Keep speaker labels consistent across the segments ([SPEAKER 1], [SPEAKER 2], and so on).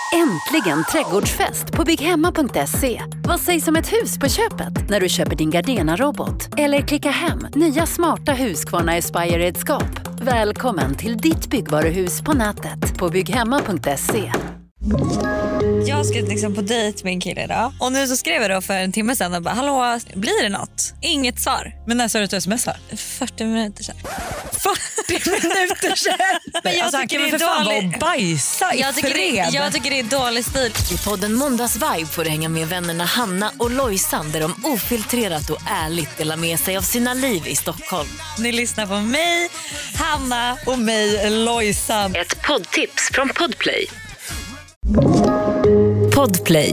[SPEAKER 1] Äntligen trädgårdsfest på bygghemma.se. Vad sägs om ett hus på köpet när du köper din Gardena-robot? Eller klicka hem nya smarta Husqvarna Aspire-redskap. Välkommen till ditt byggvaruhus på nätet på bygghemma.se.
[SPEAKER 2] Jag ska liksom på dejt med en kille idag. Och nu så skrev jag då för en timme sedan och bara, hallå, blir det något? Inget svar.
[SPEAKER 3] Men när sa du att du smsar?
[SPEAKER 2] 40 minuter sedan.
[SPEAKER 3] 40 minuter sedan?
[SPEAKER 2] Men jag tycker det är
[SPEAKER 3] för fan
[SPEAKER 2] dålig.
[SPEAKER 3] och bajsa i
[SPEAKER 2] Jag tycker det är dålig stil.
[SPEAKER 4] I podden Måndagsvibe får du hänga med vännerna Hanna och Lojsan där de ofiltrerat och ärligt delar med sig av sina liv i Stockholm.
[SPEAKER 2] Ni lyssnar på mig, Hanna.
[SPEAKER 3] Och mig, Lojsan.
[SPEAKER 4] Ett poddtips från Podplay. Podplay.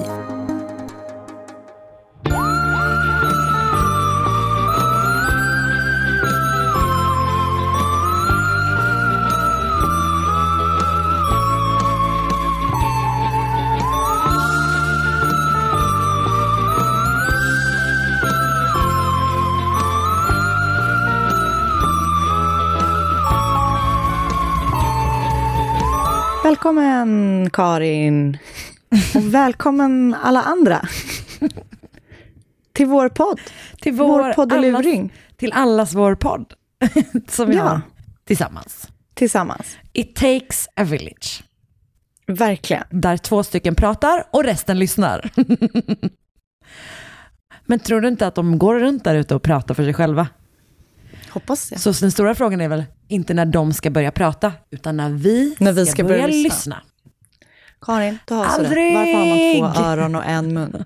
[SPEAKER 5] Välkommen Karin och välkommen alla andra till vår podd.
[SPEAKER 3] Till vår
[SPEAKER 5] podd i luring.
[SPEAKER 3] Till allas vår podd som vi har tillsammans. It takes a village.
[SPEAKER 5] Verkligen.
[SPEAKER 3] Där 2 stycken pratar och resten lyssnar. Men tror du inte att de går runt där ute och pratar för sig själva?
[SPEAKER 5] Hoppas jag.
[SPEAKER 3] Så den stora frågan är väl inte när de ska börja prata, utan när vi ska börja lyssna.
[SPEAKER 5] Karin, du har sådär.
[SPEAKER 3] Aldrig!
[SPEAKER 5] Varför har man 2 öron och en mun?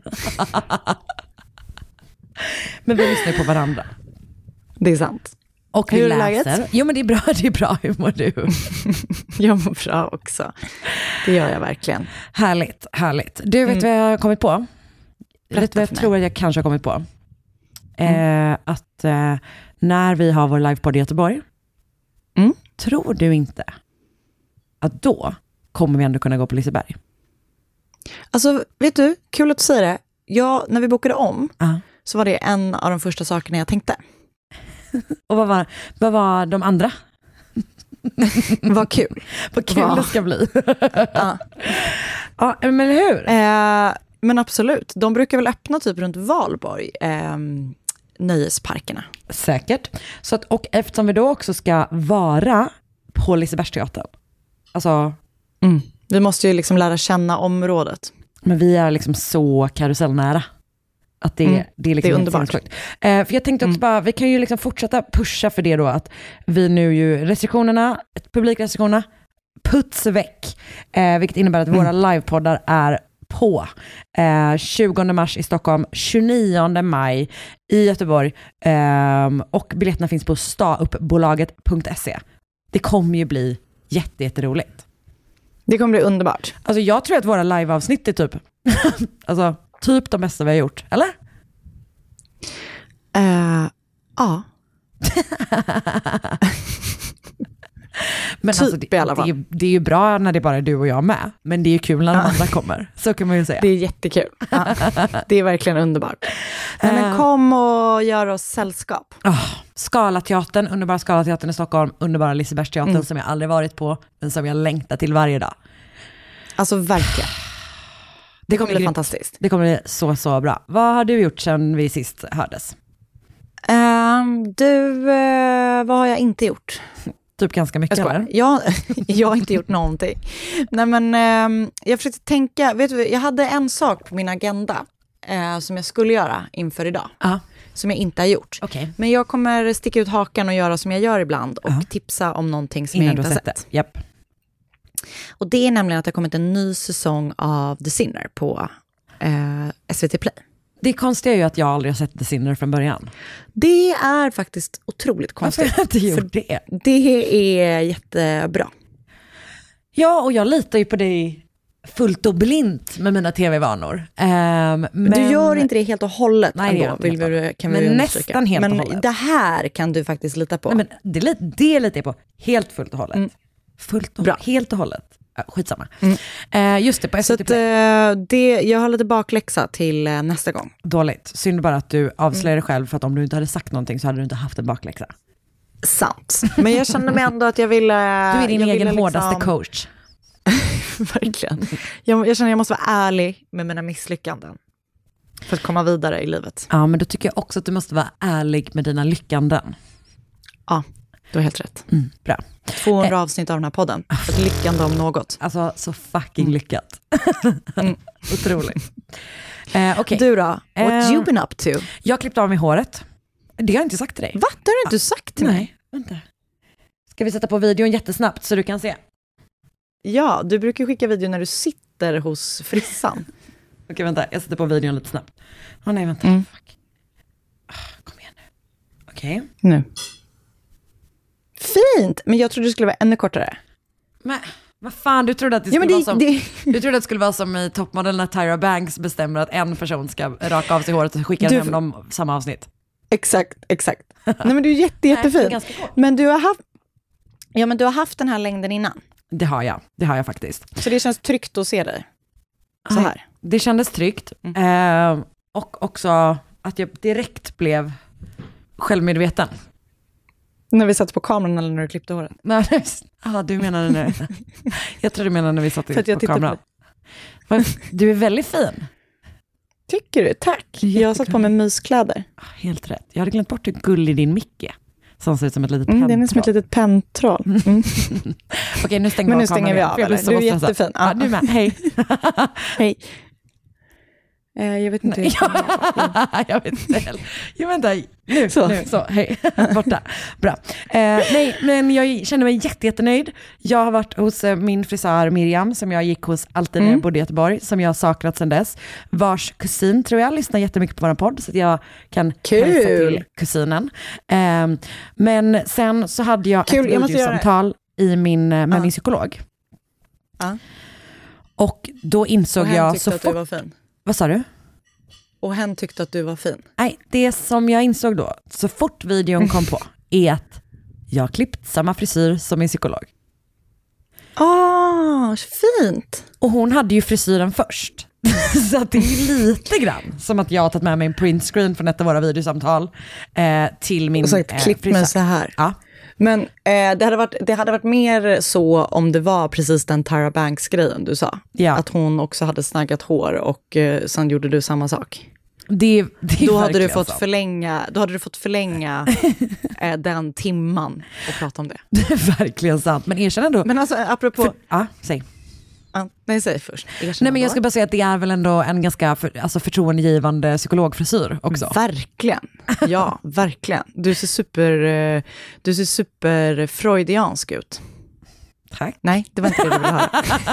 [SPEAKER 3] Men vi lyssnar på varandra.
[SPEAKER 5] Det är sant.
[SPEAKER 3] Och
[SPEAKER 5] hur
[SPEAKER 3] vi
[SPEAKER 5] är
[SPEAKER 3] läser.
[SPEAKER 5] läget?
[SPEAKER 3] Jo, men det är bra. Hur mår du?
[SPEAKER 5] Jag mår bra också. Det gör jag verkligen.
[SPEAKER 3] Härligt. Du vet vad jag har kommit på? Vet vad jag tror att jag kanske har kommit på? Att när vi har vår livepodd i Göteborg, tror du inte att då kommer vi ändå kunna gå på Liseberg?
[SPEAKER 5] Alltså, vet du, kul att du säger det. När vi bokade om så var det en av de första sakerna jag tänkte.
[SPEAKER 3] Och vad var de andra?
[SPEAKER 5] Vad kul.
[SPEAKER 3] Vad kul det ska bli. Ja, men hur?
[SPEAKER 5] Men absolut. De brukar väl öppna typ runt Valborg, nöjesparkerna.
[SPEAKER 3] Säkert. Så att, och eftersom vi då också ska vara på Lisebergsteatern. Alltså...
[SPEAKER 5] Vi måste ju liksom lära känna området.
[SPEAKER 3] Men vi är liksom så karusellnära. Att det är liksom
[SPEAKER 5] det är underbart.
[SPEAKER 3] För jag tänkte också bara, vi kan ju liksom fortsätta pusha för det då, att vi nu ju publikrestriktionerna puts väck. Vilket innebär att våra livepoddar är på 20 mars i Stockholm, 29 maj i Göteborg, och biljetterna finns på stauppbolaget.se. Det kommer ju bli jätteroligt.
[SPEAKER 5] Det kommer bli underbart.
[SPEAKER 3] Alltså jag tror att våra liveavsnitt är typ alltså typ de bästa vi har gjort, eller?
[SPEAKER 5] Ja.
[SPEAKER 3] Men
[SPEAKER 5] typ
[SPEAKER 3] alltså,
[SPEAKER 5] i alla fall.
[SPEAKER 3] det är ju bra när det är bara du och jag med. Men det är ju kul när de andra kommer. Så kan man ju säga.
[SPEAKER 5] Det är jättekul. Det är verkligen underbart. Men kom och gör oss sällskap.
[SPEAKER 3] Scalateatern, underbara Scalateatern i Stockholm. Underbara Lisebergsteatern som jag aldrig varit på. Men som jag längtar till varje dag.
[SPEAKER 5] Alltså verkligen. Det kommer bli fantastiskt.
[SPEAKER 3] Det kommer bli så bra. Vad har du gjort sedan vi sist hördes?
[SPEAKER 5] Vad har jag inte gjort?
[SPEAKER 3] Typ ganska mycket, eller?
[SPEAKER 5] Jag har inte gjort någonting. Nej, men jag försökte tänka, vet du, jag hade en sak på min agenda som jag skulle göra inför idag. Som jag inte har gjort.
[SPEAKER 3] Okay.
[SPEAKER 5] Men jag kommer sticka ut hakan och göra som jag gör ibland och tipsa om någonting som jag inte har sett.
[SPEAKER 3] Japp.
[SPEAKER 5] Och det är nämligen att det har kommit en ny säsong av The Sinner på SVT Play.
[SPEAKER 3] Det konstiga är ju att jag aldrig har sett The Sinner från början.
[SPEAKER 5] Det är faktiskt otroligt konstigt.
[SPEAKER 3] Varför har jag inte gjort det?
[SPEAKER 5] Det är jättebra.
[SPEAKER 3] Ja, och jag litar ju på dig fullt och blint med mina tv-vanor. Men
[SPEAKER 5] du gör inte det helt och hållet.
[SPEAKER 3] Nej,
[SPEAKER 5] ändå, kan
[SPEAKER 3] men
[SPEAKER 5] vi
[SPEAKER 3] nästan helt och hållet.
[SPEAKER 5] Men det här kan du faktiskt lita på.
[SPEAKER 3] Nej, men det litar jag på. Helt fullt och hållet. Helt och hållet. Skitsamma. Just det, på SVT Play.
[SPEAKER 5] Jag har lite bakläxa till nästa gång.
[SPEAKER 3] Dåligt. Synd bara att du avslöjar dig själv, för att om du inte hade sagt någonting så hade du inte haft en bakläxa.
[SPEAKER 5] Sant. Men jag kände mig ändå att jag ville...
[SPEAKER 3] Du är din egen hårdaste coach.
[SPEAKER 5] Verkligen. Jag känner att jag måste vara ärlig med mina misslyckanden för att komma vidare i livet.
[SPEAKER 3] Ja, men då tycker jag också att du måste vara ärlig med dina lyckanden.
[SPEAKER 5] Ja, du har helt rätt.
[SPEAKER 3] Bra.
[SPEAKER 5] 200 avsnitt av den här podden. Ett lyckande om något.
[SPEAKER 3] Alltså, så fucking lyckat. Otroligt. Okay.
[SPEAKER 5] Du då? What you been up to?
[SPEAKER 3] Jag klippte av mig håret. Det har jag inte sagt till dig.
[SPEAKER 5] Va? Det har du inte sagt till mig?
[SPEAKER 3] Nej, vänta. Ska vi sätta på videon jättesnabbt så du kan se?
[SPEAKER 5] Ja, du brukar skicka video när du sitter hos frissan.
[SPEAKER 3] Okej, vänta. Jag sätter på videon lite snabbt. Nej, vänta. Fuck. Kom igen nu. Okej.
[SPEAKER 5] Nu. Fint! Men jag trodde det skulle vara ännu kortare.
[SPEAKER 3] Men vad fan, du trodde att det skulle vara som... Du trodde att det skulle vara som i Toppmodell när Tyra Banks bestämmer att en person ska raka av sig håret och skicka hem dem samma avsnitt.
[SPEAKER 5] Exakt. Nej, men du är jättefin. Men du har haft den här längden innan.
[SPEAKER 3] Det har jag faktiskt.
[SPEAKER 5] Så det känns tryggt att se dig så här.
[SPEAKER 3] Det kändes tryggt. Och också att jag direkt blev självmedveten.
[SPEAKER 5] När vi satt på kameran eller när du klippte håret?
[SPEAKER 3] Ja, du menade nu. Jag tror du menade när vi satt på kameran. Du är väldigt fin.
[SPEAKER 5] Tycker du? Tack. Jag har satt på mig myskläder.
[SPEAKER 3] Helt rätt. Jag hade glömt bort hur gullig din mick är. Som ser ut som ett litet pentroll.
[SPEAKER 5] Den är som ett litet pentroll.
[SPEAKER 3] Okej, nu stänger vi av.
[SPEAKER 5] Du är jättefin.
[SPEAKER 3] Ja, du med. Hej.
[SPEAKER 5] Hej. Jag vet inte.
[SPEAKER 3] Jag vet inte heller. Jo, vänta. Nu, så. Hej. Borta. Bra. Nej, men jag känner mig jättenöjd. Jag har varit hos min frisör Miriam, som jag gick hos alltid när jag bodde i Göteborg, som jag har saknat sedan dess. Vars kusin, tror jag, lyssnar jättemycket på vår podd, så att jag kan hälsa till kusinen. Men sen så hade jag ett videosamtal med min psykolog. Och då insåg jag så fort...
[SPEAKER 5] du var fin.
[SPEAKER 3] Vad sa du?
[SPEAKER 5] Och hen tyckte att du var fin.
[SPEAKER 3] Nej, det som jag insåg då, så fort videon kom på, är att jag har klippt samma frisyr som min psykolog.
[SPEAKER 5] Fint.
[SPEAKER 3] Och hon hade ju frisyren först. Så att det är lite grann som att jag har tagit med mig en printscreen från ett av våra videosamtal till min
[SPEAKER 5] frisör. Och klippt mig så här.
[SPEAKER 3] Ja.
[SPEAKER 5] Men det hade varit mer så om det var precis den Tyra Banks-grejen du sa. Ja. Att hon också hade snaggat hår och sen gjorde du samma sak.
[SPEAKER 3] Det
[SPEAKER 5] då hade du fått förlänga den timman och prata om det.
[SPEAKER 3] Det är verkligen sant. Men erkänn ändå.
[SPEAKER 5] Men alltså apropå...
[SPEAKER 3] säg.
[SPEAKER 5] Nej, säg först.
[SPEAKER 3] Nej, men jag ska bara säga att det är väl ändå en ganska förtroendegivande psykologfrisyr också.
[SPEAKER 5] Verkligen. Ja, verkligen. Du ser super freudiansk ut.
[SPEAKER 3] Tack.
[SPEAKER 5] Nej, det var inte det du ville höra.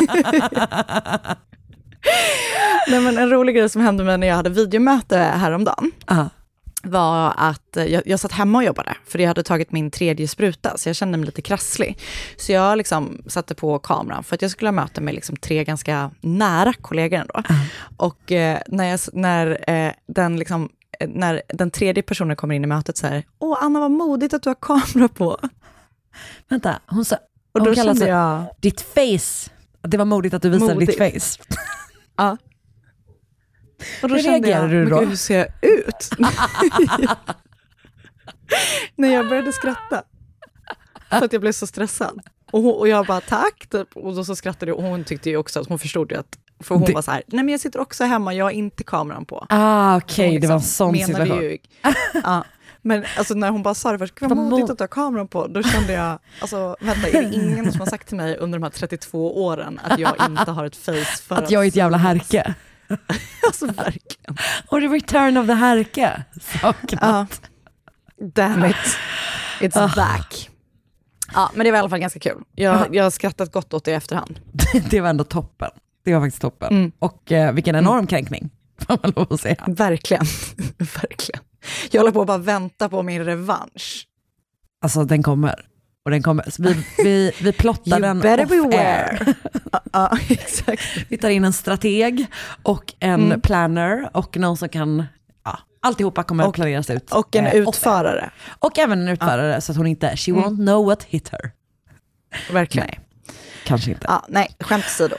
[SPEAKER 5] Nej, men en rolig grej som hände mig när jag hade videomöte häromdagen var att jag satt hemma och jobbade, för jag hade tagit min 3:e spruta, så jag kände mig lite krasslig. Så jag liksom satte på kameran för att jag skulle ha möte med liksom 3 ganska nära kollegor ändå. Och när den 3:e personen kommer in i mötet så här: Anna, vad modigt att du har kamera på.
[SPEAKER 3] Vänta, hon kallade jag ditt face. Det var modigt att du visade ditt face.
[SPEAKER 5] Ja. Och då
[SPEAKER 3] hur reagerade du då?
[SPEAKER 5] Hur ser jag ut? När jag började skratta. För att jag blev så stressad. Och jag bara, tack. Typ. Och då så skrattade jag. Och hon tyckte ju också att hon förstod ju att... För hon var så här, nej men jag sitter också hemma, jag har inte kameran på.
[SPEAKER 3] Okej, liksom, det var en sån situation.
[SPEAKER 5] Men alltså, när hon bara sa det först, vad modigt att du har kameran på, då kände jag, alltså vänta, är det ingen som har sagt till mig under de här 32 åren att jag inte har ett face för
[SPEAKER 3] att jag är ett jävla härke?
[SPEAKER 5] Alltså verkligen.
[SPEAKER 3] Och the return of the härke.
[SPEAKER 5] Damn it. It's back. Ja, men det var i alla fall ganska kul. Jag har skrattat gott åt det i efterhand.
[SPEAKER 3] Det var ändå toppen. Det var faktiskt toppen. Och vilken enorm kränkning, får man lov att säga.
[SPEAKER 5] Verkligen. Verkligen. Jag håller på att bara vänta på min revansch.
[SPEAKER 3] Alltså den kommer. Och den kommer. Så vi plottar den
[SPEAKER 5] off-air. Exakt.
[SPEAKER 3] Vi tar in en strateg och en planner och någon som kan... alltihopa kommer att planeras ut.
[SPEAKER 5] Och en utförare.
[SPEAKER 3] Och även en utförare så att hon inte... She won't know what hit her.
[SPEAKER 5] Verkligen.
[SPEAKER 3] Nej, kanske inte.
[SPEAKER 5] Nej, skämt åsido.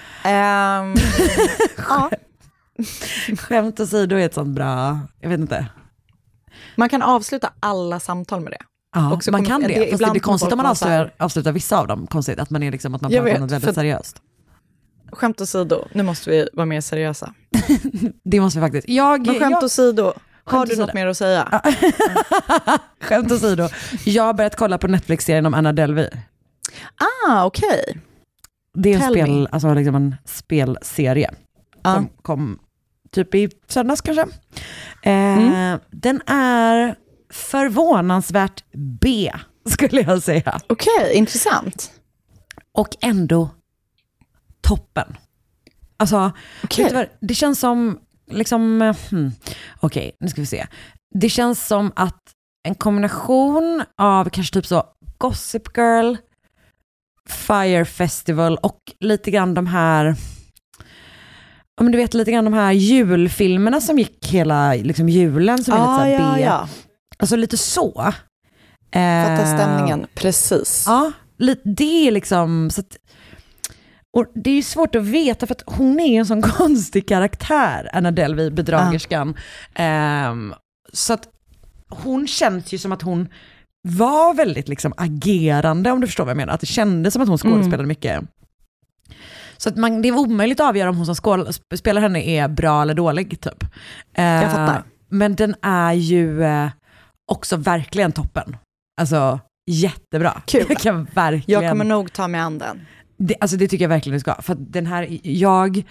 [SPEAKER 3] Skämt åsido är ett sånt bra... Jag vet inte.
[SPEAKER 5] Man kan avsluta alla samtal med det.
[SPEAKER 3] Ja, man kan det. Fast det blir konstigt om man avslutar vissa av dem. Konstigt att man är liksom att man pratar om något väldigt seriöst.
[SPEAKER 5] Skämt åsido, nu måste vi vara mer seriösa.
[SPEAKER 3] Det måste vi faktiskt.
[SPEAKER 5] Men skämt åsido, har du något mer att säga?
[SPEAKER 3] Skämt åsido. Jag har börjat kolla på Netflix-serien om Anna Delvey.
[SPEAKER 5] Okej.
[SPEAKER 3] Det är liksom en spelserie som kom typ i söndags kanske. Den är förvånansvärt B, skulle jag säga.
[SPEAKER 5] Okej, intressant.
[SPEAKER 3] Och ändå toppen. Alltså, det känns som liksom, okej, nu ska vi se. Det känns som att en kombination av kanske typ så Gossip Girl, Fire Festival och lite grann de här, men du vet, lite grann de här julfilmerna som gick hela liksom julen som är lite så här B. Ja. Alltså lite så.
[SPEAKER 5] Fattar stämningen, precis.
[SPEAKER 3] Ja, det är liksom så att, och det är ju svårt att veta för att hon är en sån konstig karaktär, Anna Delvey, bedragerskan. Så att hon känns ju som att hon var väldigt liksom agerande, om du förstår vad jag menar. Att det kändes som att hon skådespelade mycket. Så att det är omöjligt att avgöra om hon som spelar henne är bra eller dålig typ.
[SPEAKER 5] Jag fattar.
[SPEAKER 3] Men den är ju också verkligen toppen. Alltså jättebra.
[SPEAKER 5] Kul.
[SPEAKER 3] Jag
[SPEAKER 5] kommer nog ta mig an den.
[SPEAKER 3] Det tycker jag verkligen du ska. För att den här, jag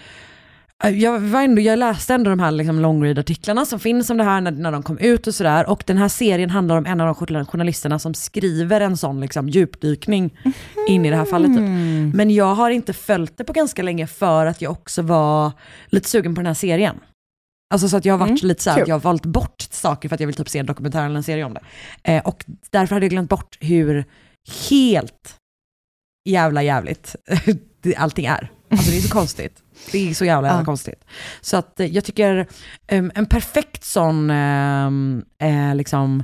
[SPEAKER 3] läste ändå de här liksom longread-artiklarna som finns om det här när de kom ut och sådär. Och den här serien handlar om en av de journalisterna som skriver en sån liksom djupdykning in i det här fallet. Typ. Men jag har inte följt det på ganska länge för att jag också var lite sugen på den här serien. Alltså så att jag har varit lite så här, jag har valt bort saker för att jag vill typ se en dokumentär eller en serie om det. Och därför hade jag glömt bort hur helt jävligt allting är. Alltså det är så konstigt. Det är så jävla konstigt. Så att jag tycker en perfekt sån liksom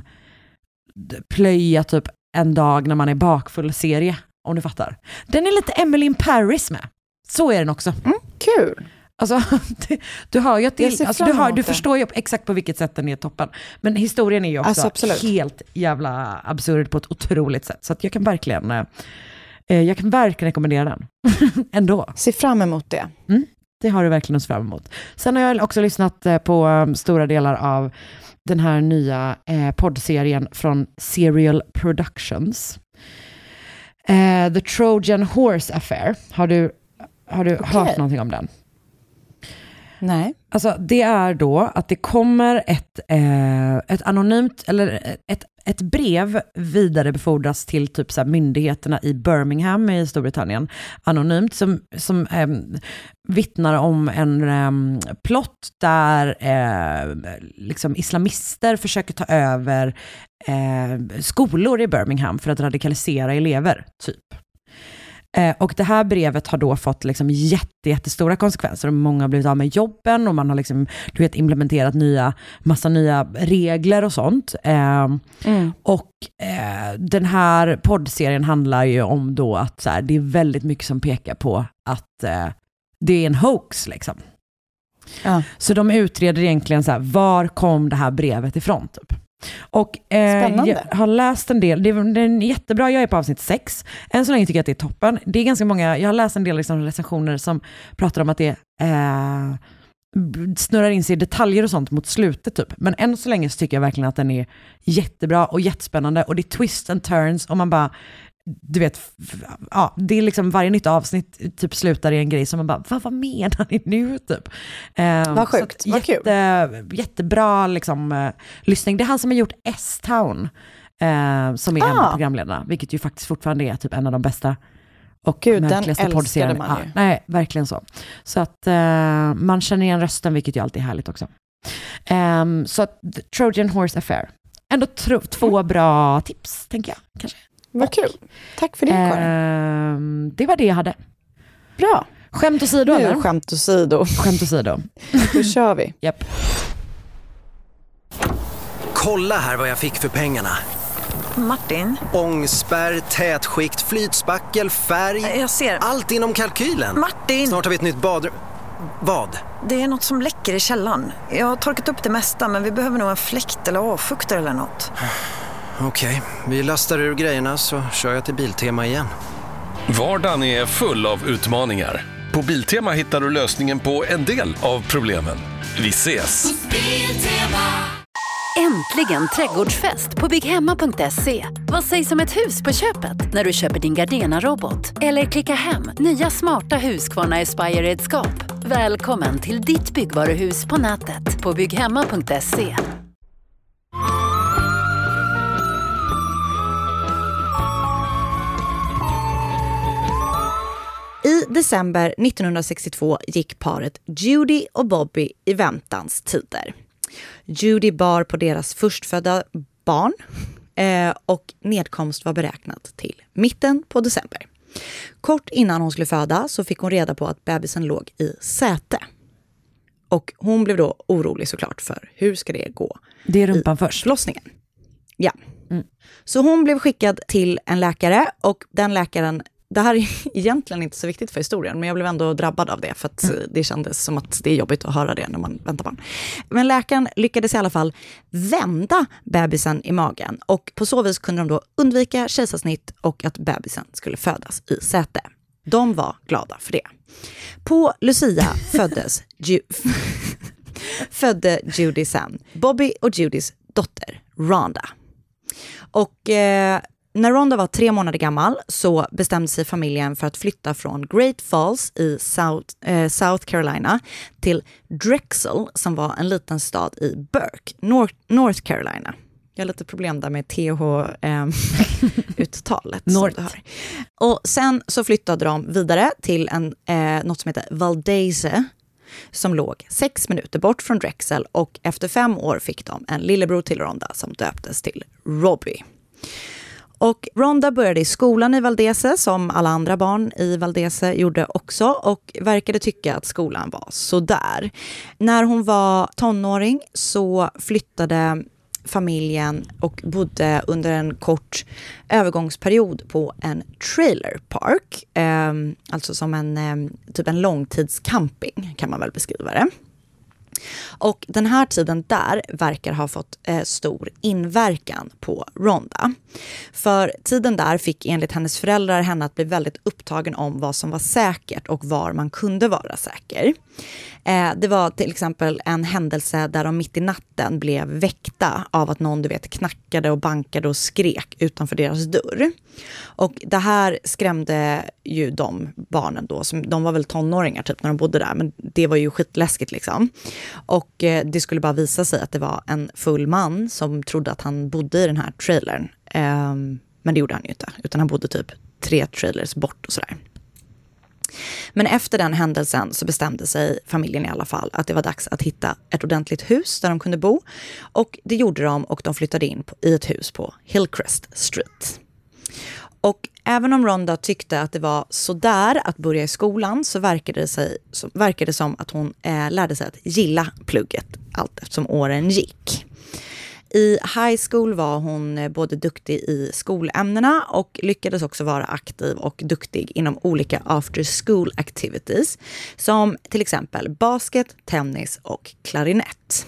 [SPEAKER 3] plöja typ en dag när man är bakfull serie, om du fattar. Den är lite Emily in Paris med. Så är den också.
[SPEAKER 5] Kul.
[SPEAKER 3] Alltså, du hör ju att du förstår ju exakt på vilket sätt den är toppen. Men historien är ju också helt jävla absurd på ett otroligt sätt. Så att jag kan verkligen rekommendera den. Ändå.
[SPEAKER 5] Se fram emot det.
[SPEAKER 3] Det har du verkligen att se fram emot. Sen har jag också lyssnat på stora delar av den här nya poddserien från Serial Productions. The Trojan Horse Affair. Har du hört någonting om den?
[SPEAKER 5] Nej.
[SPEAKER 3] Alltså det är då att det kommer ett anonymt eller ett brev vidarebefordras till typ så här myndigheterna i Birmingham i Storbritannien, anonymt, som vittnar om en plott där liksom islamister försöker ta över skolor i Birmingham för att radikalisera elever typ. Och det här brevet har då fått liksom jättestora konsekvenser och många har blivit av med jobben och man har liksom, du vet, implementerat massa nya regler och sånt. Och den här poddserien handlar ju om då att så här, det är väldigt mycket som pekar på att det är en hoax liksom. Så de utreder egentligen så här, var kom det här brevet ifrån typ. Och jag har läst en del, det är jättebra, jag är på avsnitt 6 än så länge tycker jag att det är toppen. Det är ganska många, jag har läst en del liksom recensioner som pratar om att det snurrar in sig i detaljer och sånt mot slutet typ, men än så länge så tycker jag verkligen att den är jättebra och jättespännande och det är twists and turns och man bara, du vet, det är liksom varje nytt avsnitt typ slutar i en grej som man bara, vad menar ni nu typ?
[SPEAKER 5] Vad sjukt, vad kul.
[SPEAKER 3] Jättebra liksom lyssning. Det är han som har gjort S-Town som är en av programledarna, vilket ju faktiskt fortfarande är typ en av de bästa och märkligaste poddserierna. Nej, verkligen så. Så att man känner igen rösten, vilket ju alltid är härligt också. Så att Trojan Horse Affair. Ändå 2 bra tips, tänker jag, kanske.
[SPEAKER 5] Vad kul. Tack för det, Karin.
[SPEAKER 3] Det var det jag hade.
[SPEAKER 5] Bra.
[SPEAKER 3] Skämt åsido, eller?
[SPEAKER 5] Skämt åsido.
[SPEAKER 3] Skämt åsido.
[SPEAKER 5] Då kör vi.
[SPEAKER 3] Japp.
[SPEAKER 6] Kolla här vad jag fick för pengarna.
[SPEAKER 7] Martin?
[SPEAKER 6] Ångspärr, tätskikt, flytspackel, färg.
[SPEAKER 7] Jag ser.
[SPEAKER 6] Allt inom kalkylen.
[SPEAKER 7] Martin!
[SPEAKER 6] Snart har vi ett nytt badrum. Vad?
[SPEAKER 7] Det är något som läcker i källaren. Jag har torkat upp det mesta, men vi behöver nog en fläkt eller avfuktare eller något.
[SPEAKER 6] Okej, vi lastar ur grejerna så kör jag till Biltema igen.
[SPEAKER 8] Vardagen är full av utmaningar. På Biltema hittar du lösningen på en del av problemen. Vi ses!
[SPEAKER 1] Äntligen trädgårdsfest på bygghemma.se. Vad sägs om ett hus på köpet när du köper din Gardena-robot? Eller klicka hem nya smarta Husqvarna Aspire-redskap. Välkommen till ditt byggvaruhus på nätet på bygghemma.se.
[SPEAKER 5] I december 1962 gick paret Judy och Bobby i väntans tider. Judy bar på deras förstfödda barn och nedkomst var beräknad till mitten på december. Kort innan hon skulle föda så fick hon reda på att bebisen låg i säte. Och hon blev då orolig såklart för hur ska det gå.
[SPEAKER 3] Det är rumpan först.
[SPEAKER 5] Förlossningen. Ja. Så hon blev skickad till en läkare och den läkaren, det här är egentligen inte så viktigt för historien, men jag blev ändå drabbad av det för att det kändes som att det är jobbigt att höra det när man väntar barn. Men läkaren lyckades i alla fall vända bebisen i magen och på så vis kunde de då undvika kejsarsnitt och att bebisen skulle födas i säte. De var glada för det. På Lucia födde Judy sen Bobby och Judys dotter Rhonda. Och när Rhonda var 3 månader gammal så bestämde sig familjen för att flytta från Great Falls i South Carolina till Drexel som var en liten stad i Burke, North Carolina. Jag har lite problem där med TH-uttalet. Och sen så flyttade de vidare till något som heter Valdese som låg 6 minuter bort från Drexel och efter 5 år fick de en lillebror till Rhonda som döptes till Robbie. Och Rhonda började i skolan i Valdese som alla andra barn i Valdese gjorde också och verkade tycka att skolan var sådär. När hon var tonåring så flyttade familjen och bodde under en kort övergångsperiod på en trailer park. Alltså som typ en långtidscamping kan man väl beskriva det. Och den här tiden där verkar ha fått stor inverkan på Rhonda. För tiden där fick enligt hennes föräldrar henne att bli väldigt upptagen om vad som var säkert och var man kunde vara säker. Det var till exempel en händelse där de mitt i natten blev väckta av att någon knackade och bankade och skrek utanför deras dörr. Och det här skrämde ju de barnen då, de var väl tonåringar typ när de bodde där, men det var ju skitläskigt liksom. Och det skulle bara visa sig att det var en full man som trodde att han bodde i den här trailern. Men det gjorde han ju inte, utan han bodde typ 3 trailers bort och sådär. Men efter den händelsen så bestämde sig familjen i alla fall att det var dags att hitta ett ordentligt hus där de kunde bo. Och det gjorde de och de flyttade in i ett hus på Hillcrest Street. Och även om Rhonda tyckte att det var sådär att börja i skolan så verkade det som att hon lärde sig att gilla plugget allt eftersom åren gick. I high school var hon både duktig i skolämnena och lyckades också vara aktiv och duktig inom olika after school activities som till exempel basket, tennis och klarinett.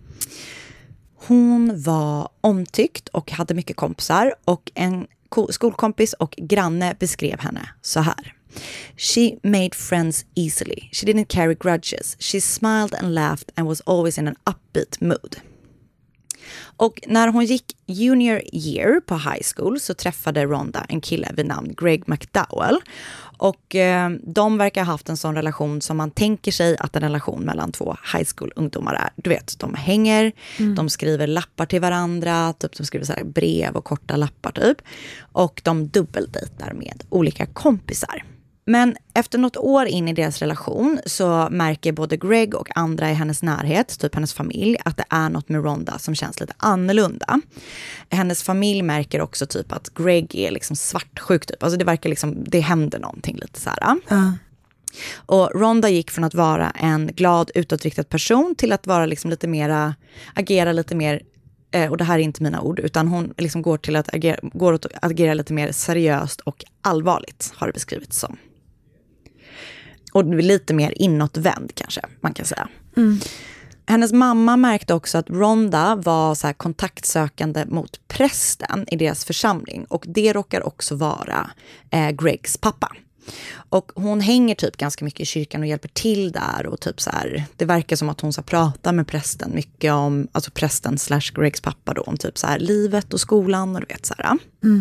[SPEAKER 5] Hon var omtyckt och hade mycket kompisar och en skolkompis och granne beskrev henne så här. She made friends easily. She didn't carry grudges. She smiled and laughed and was always in an upbeat mood. Och när hon gick junior year på high school så träffade Rhonda en kille vid namn Greg McDowell. Och de verkar ha haft en sån relation som man tänker sig att en relation mellan 2 high school-ungdomar är. Du vet, de hänger, de skriver lappar till varandra, typ de skriver så här brev och korta lappar typ. Och de dubbeldejtar med olika kompisar. Men efter något år in i deras relation så märker både Greg och andra i hennes närhet, typ hennes familj, att det är något med Rhonda som känns lite annorlunda. Hennes familj märker också typ att Greg är liksom svartsjuk typ. Alltså det verkar liksom, det händer någonting lite så här. Och Rhonda gick från att vara en glad utåtriktad person till att vara liksom lite mera, agera lite mer, och det här är inte mina ord, utan hon liksom går till att agera lite mer seriöst och allvarligt, har det beskrivits som. Och lite mer inåtvänd kanske, man kan säga. Hennes mamma märkte också att Rhonda var så här kontaktsökande mot prästen i deras församling. Och det råkar också vara Gregs pappa. Och hon hänger typ ganska mycket i kyrkan och hjälper till där. Och typ så här, det verkar som att hon så pratar med prästen mycket om, alltså prästen / Gregs pappa då, om typ så här livet och skolan och du vet så här.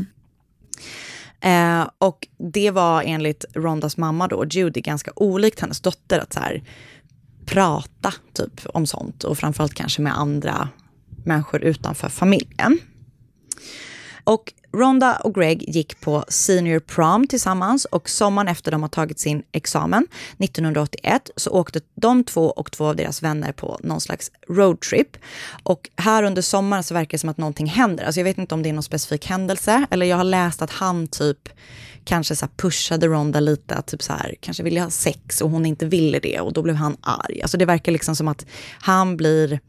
[SPEAKER 5] Och det var enligt Rondas mamma då, Judy, ganska olikt hennes dotter att så här prata typ om sånt. Och framförallt kanske med andra människor utanför familjen. Och Ronda och Greg gick på senior prom tillsammans och sommaren efter de har tagit sin examen 1981 så åkte de två och två av deras vänner på någon slags roadtrip. Och här under sommaren så verkar det som att någonting händer. Alltså jag vet inte om det är någon specifik händelse eller jag har läst att han typ kanske så här pushade Ronda lite att typ så här kanske ville ha sex och hon inte ville det och då blev han arg. Alltså det verkar liksom som att han blir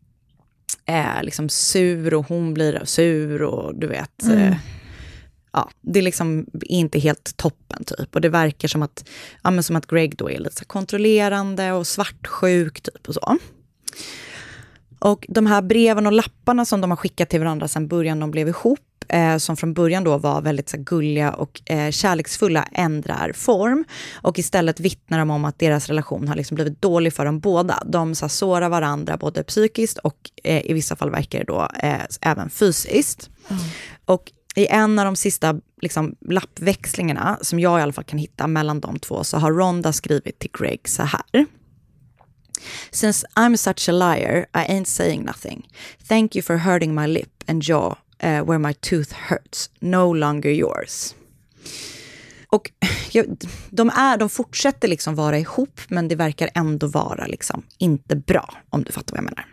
[SPEAKER 5] liksom sur och hon blir sur och du vet ja, det är liksom inte helt toppen typ och det verkar som att som att Greg då är lite så kontrollerande och svartsjuk typ och så. Och de här breven och lapparna som de har skickat till varandra sedan början de blev ihop som från början då var väldigt så gulliga och kärleksfulla ändrar form och istället vittnar de om att deras relation har liksom blivit dålig för dem båda. De så sårar varandra både psykiskt och i vissa fall verkar det då även fysiskt. Och i en av de sista liksom, lappväxlingarna som jag i alla fall kan hitta mellan de två så har Ronda skrivit till Greg så här. Since I'm such a liar, I ain't saying nothing. Thank you for hurting my lip and jaw where my tooth hurts. No longer yours. Och de fortsätter liksom vara ihop men det verkar ändå vara liksom inte bra om du fattar vad jag menar.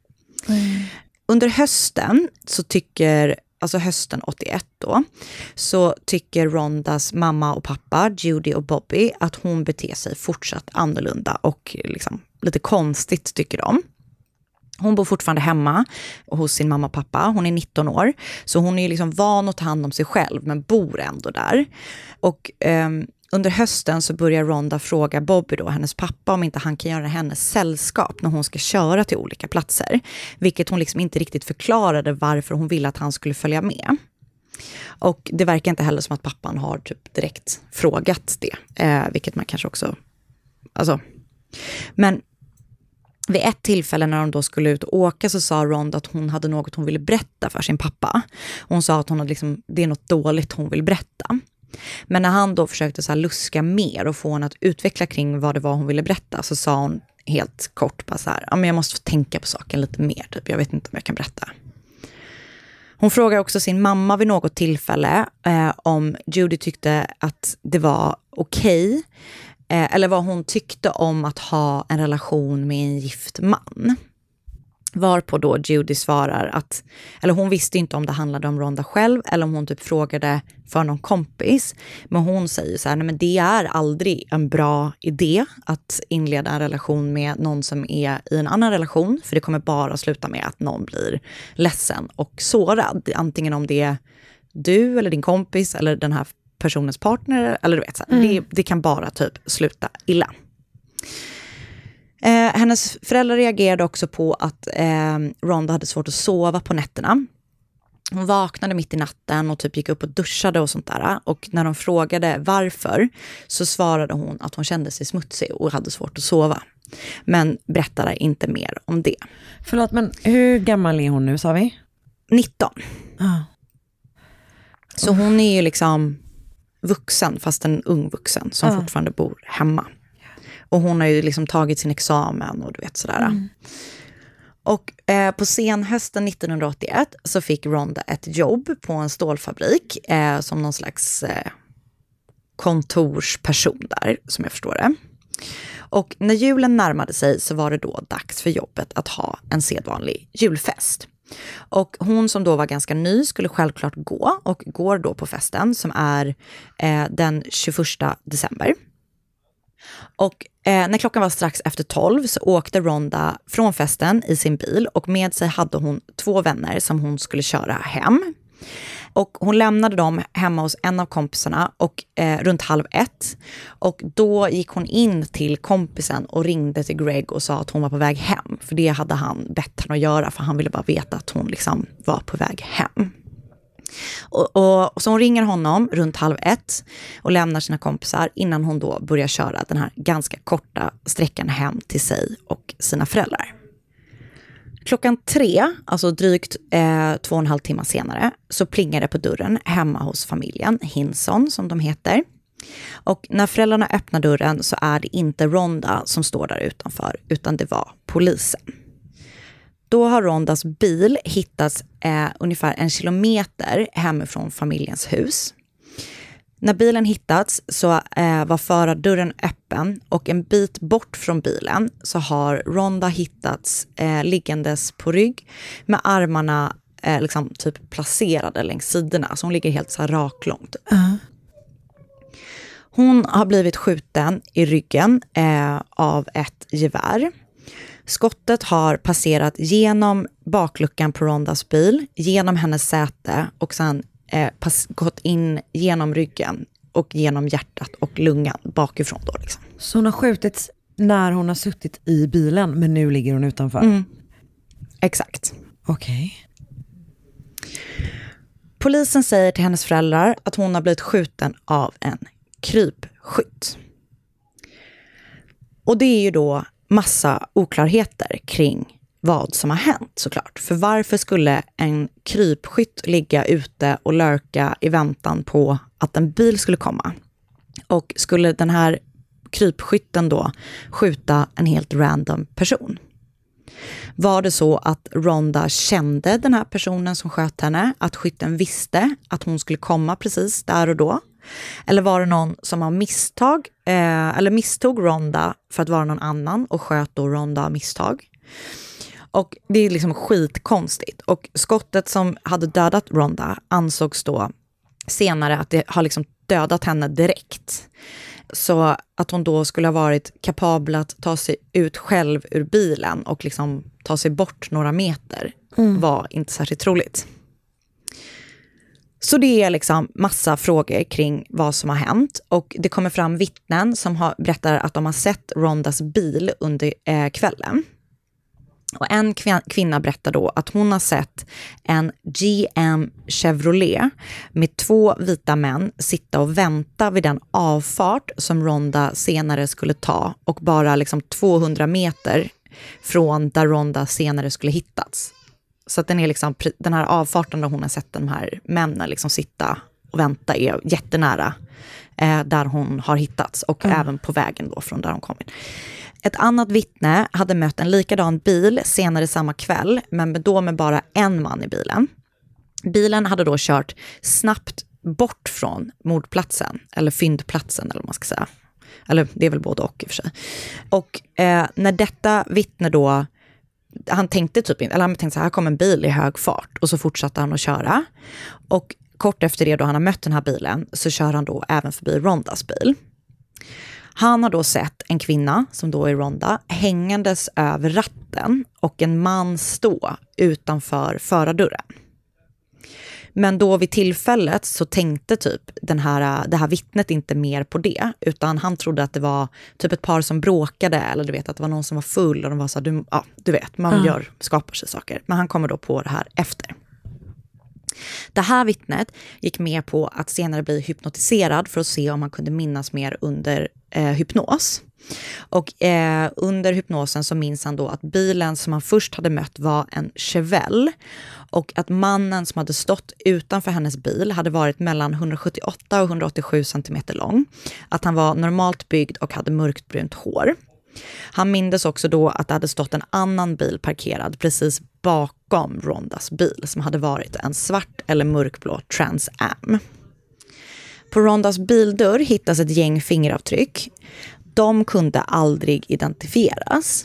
[SPEAKER 5] Under hösten så alltså hösten 81 då, så tycker Rondas mamma och pappa, Judy och Bobby, att hon beter sig fortsatt annorlunda och liksom lite konstigt tycker de. Hon bor fortfarande hemma hos sin mamma och pappa. Hon är 19 år, så hon är ju liksom van att ta hand om sig själv men bor ändå där. Och under hösten så börjar Ronda fråga Bobby då, hennes pappa, om inte han kan göra hennes sällskap när hon ska köra till olika platser. Vilket hon liksom inte riktigt förklarade varför hon ville att han skulle följa med. Och det verkar inte heller som att pappan har typ direkt frågat det. Vilket man kanske också... Alltså... Men vid ett tillfälle när de då skulle ut och åka så sa Ronda att hon hade något hon ville berätta för sin pappa. Hon sa att hon hade liksom, det är något dåligt hon vill berätta. Men när han då försökte så här luska mer och få henne att utveckla kring vad det var hon ville berätta så sa hon helt kort bara så här, ja men jag måste få tänka på saken lite mer typ, jag vet inte om jag kan berätta. Hon frågar också sin mamma vid något tillfälle om Judy tyckte att det var okej. Eller vad hon tyckte om att ha en relation med en gift man. Varpå då Judy svarar att, eller hon visste inte om det handlade om Ronda själv eller om hon typ frågade för någon kompis. Men hon säger så här, nej men det är aldrig en bra idé att inleda en relation med någon som är i en annan relation. För det kommer bara sluta med att någon blir ledsen och sårad. Antingen om det är du eller din kompis eller den här personens partner eller du vet så här, det kan bara typ sluta illa. Hennes föräldrar reagerade också på att Ronda hade svårt att sova på nätterna. Hon vaknade mitt i natten och typ gick upp och duschade och sånt där. Och när de frågade varför så svarade hon att hon kände sig smutsig och hade svårt att sova. Men berättade inte mer om det.
[SPEAKER 3] Förlåt, men hur gammal är hon nu, sa vi?
[SPEAKER 5] 19. Så hon är ju liksom vuxen, fast en ung vuxen som fortfarande bor hemma. Och hon har ju liksom tagit sin examen och du vet sådär. Och på senhösten 1981 så fick Ronda ett jobb på en stålfabrik som någon slags kontorsperson där, som jag förstår det. Och när julen närmade sig så var det då dags för jobbet att ha en sedvanlig julfest. Och hon som då var ganska ny skulle självklart gå och går då på festen som är den 21 december. Och när klockan var strax efter 12 så åkte Ronda från festen i sin bil och med sig hade hon 2 vänner som hon skulle köra hem. Och hon lämnade dem hemma hos en av kompisarna och runt 12:30. Och då gick hon in till kompisen och ringde till Greg och sa att hon var på väg hem. För det hade han bett henne att göra för han ville bara veta att hon liksom var på väg hem. Och så hon ringer honom runt 12:30 och lämnar sina kompisar innan hon då börjar köra den här ganska korta sträckan hem till sig och sina föräldrar. 3:00, alltså drygt 2,5 timmar senare, så plingar det på dörren hemma hos familjen Hinson som de heter. Och när föräldrarna öppnar dörren så är det inte Rhonda som står där utanför, utan det var polisen. Då har Rhondas bil hittats ungefär 1 kilometer hemifrån familjens hus. När bilen hittats så var förardörren öppen och en bit bort från bilen så har Rhonda hittats liggandes på rygg med armarna liksom typ placerade längs sidorna. Så hon ligger helt så här raklångt. Hon har blivit skjuten i ryggen av ett gevär. Skottet har passerat genom bakluckan på Rhondas bil, genom hennes säte och sen gått in genom ryggen och genom hjärtat och lungan bakifrån då liksom.
[SPEAKER 3] Så hon har skjutits när hon har suttit i bilen, men nu ligger hon utanför?
[SPEAKER 5] Exakt.
[SPEAKER 3] Okej.
[SPEAKER 5] Polisen säger till hennes föräldrar att hon har blivit skjuten av en krypskytt. Och det är ju då massa oklarheter kring vad som har hänt såklart. För varför skulle en krypskytt ligga ute och lurka i väntan på att en bil skulle komma? Och skulle den här krypskytten då skjuta en helt random person? Var det så att Rhonda kände den här personen som sköt henne? Att skytten visste att hon skulle komma precis där och då? Eller var det någon som har misstog Rhonda för att vara någon annan och sköt då Rhonda av misstag? Och det är liksom skitkonstigt. Och skottet som hade dödat Rhonda ansågs då senare att det har liksom dödat henne direkt. Så att hon då skulle ha varit kapabel att ta sig ut själv ur bilen och liksom ta sig bort några meter var inte särskilt troligt. Så det är liksom massa frågor kring vad som har hänt. Och det kommer fram vittnen som berättar att de har sett Rhondas bil under kvällen. Och en kvinna berättar då att hon har sett en GM Chevrolet med 2 vita män sitta och vänta vid den avfart som Rhonda senare skulle ta och bara liksom 200 meter från där Rhonda senare skulle hittats. Så att den är liksom, den här avfarten där hon har sett de här männen liksom sitta och vänta är jättenära där hon har hittats och även på vägen då från där hon kommit. Ett annat vittne hade mött en likadan bil senare samma kväll, men då med bara en man i bilen. Bilen hade då kört snabbt bort från mordplatsen, eller fyndplatsen eller vad man ska säga. Eller det är väl både och i och för sig. Och när detta vittne då, han tänkte så här kom en bil i hög fart och så fortsatte han att köra. Och kort efter det då han har mött den här bilen så kör han då även förbi Rhondas bil. Han har då sett en kvinna, som då är Rhonda, hängandes över ratten och en man stå utanför förardörren. Men då vid tillfället så tänkte typ det här vittnet inte mer på det, utan han trodde att det var typ ett par som bråkade eller du vet att det var någon som var full och de var så här, du vet, man skapar sig saker. Men han kommer då på det här efter. Det här vittnet gick med på att senare bli hypnotiserad för att se om han kunde minnas mer under hypnos. Och under hypnosen så minns han då att bilen som han först hade mött var en Chevelle och att mannen som hade stått utanför hennes bil hade varit mellan 178 och 187 cm lång. Att han var normalt byggd och hade mörkbrunt hår. Han mindes också då att det hade stått en annan bil parkerad precis bakom Rhondas bil som hade varit en svart eller mörkblå Trans Am. På Rhondas bildörr hittas ett gäng fingeravtryck. De kunde aldrig identifieras.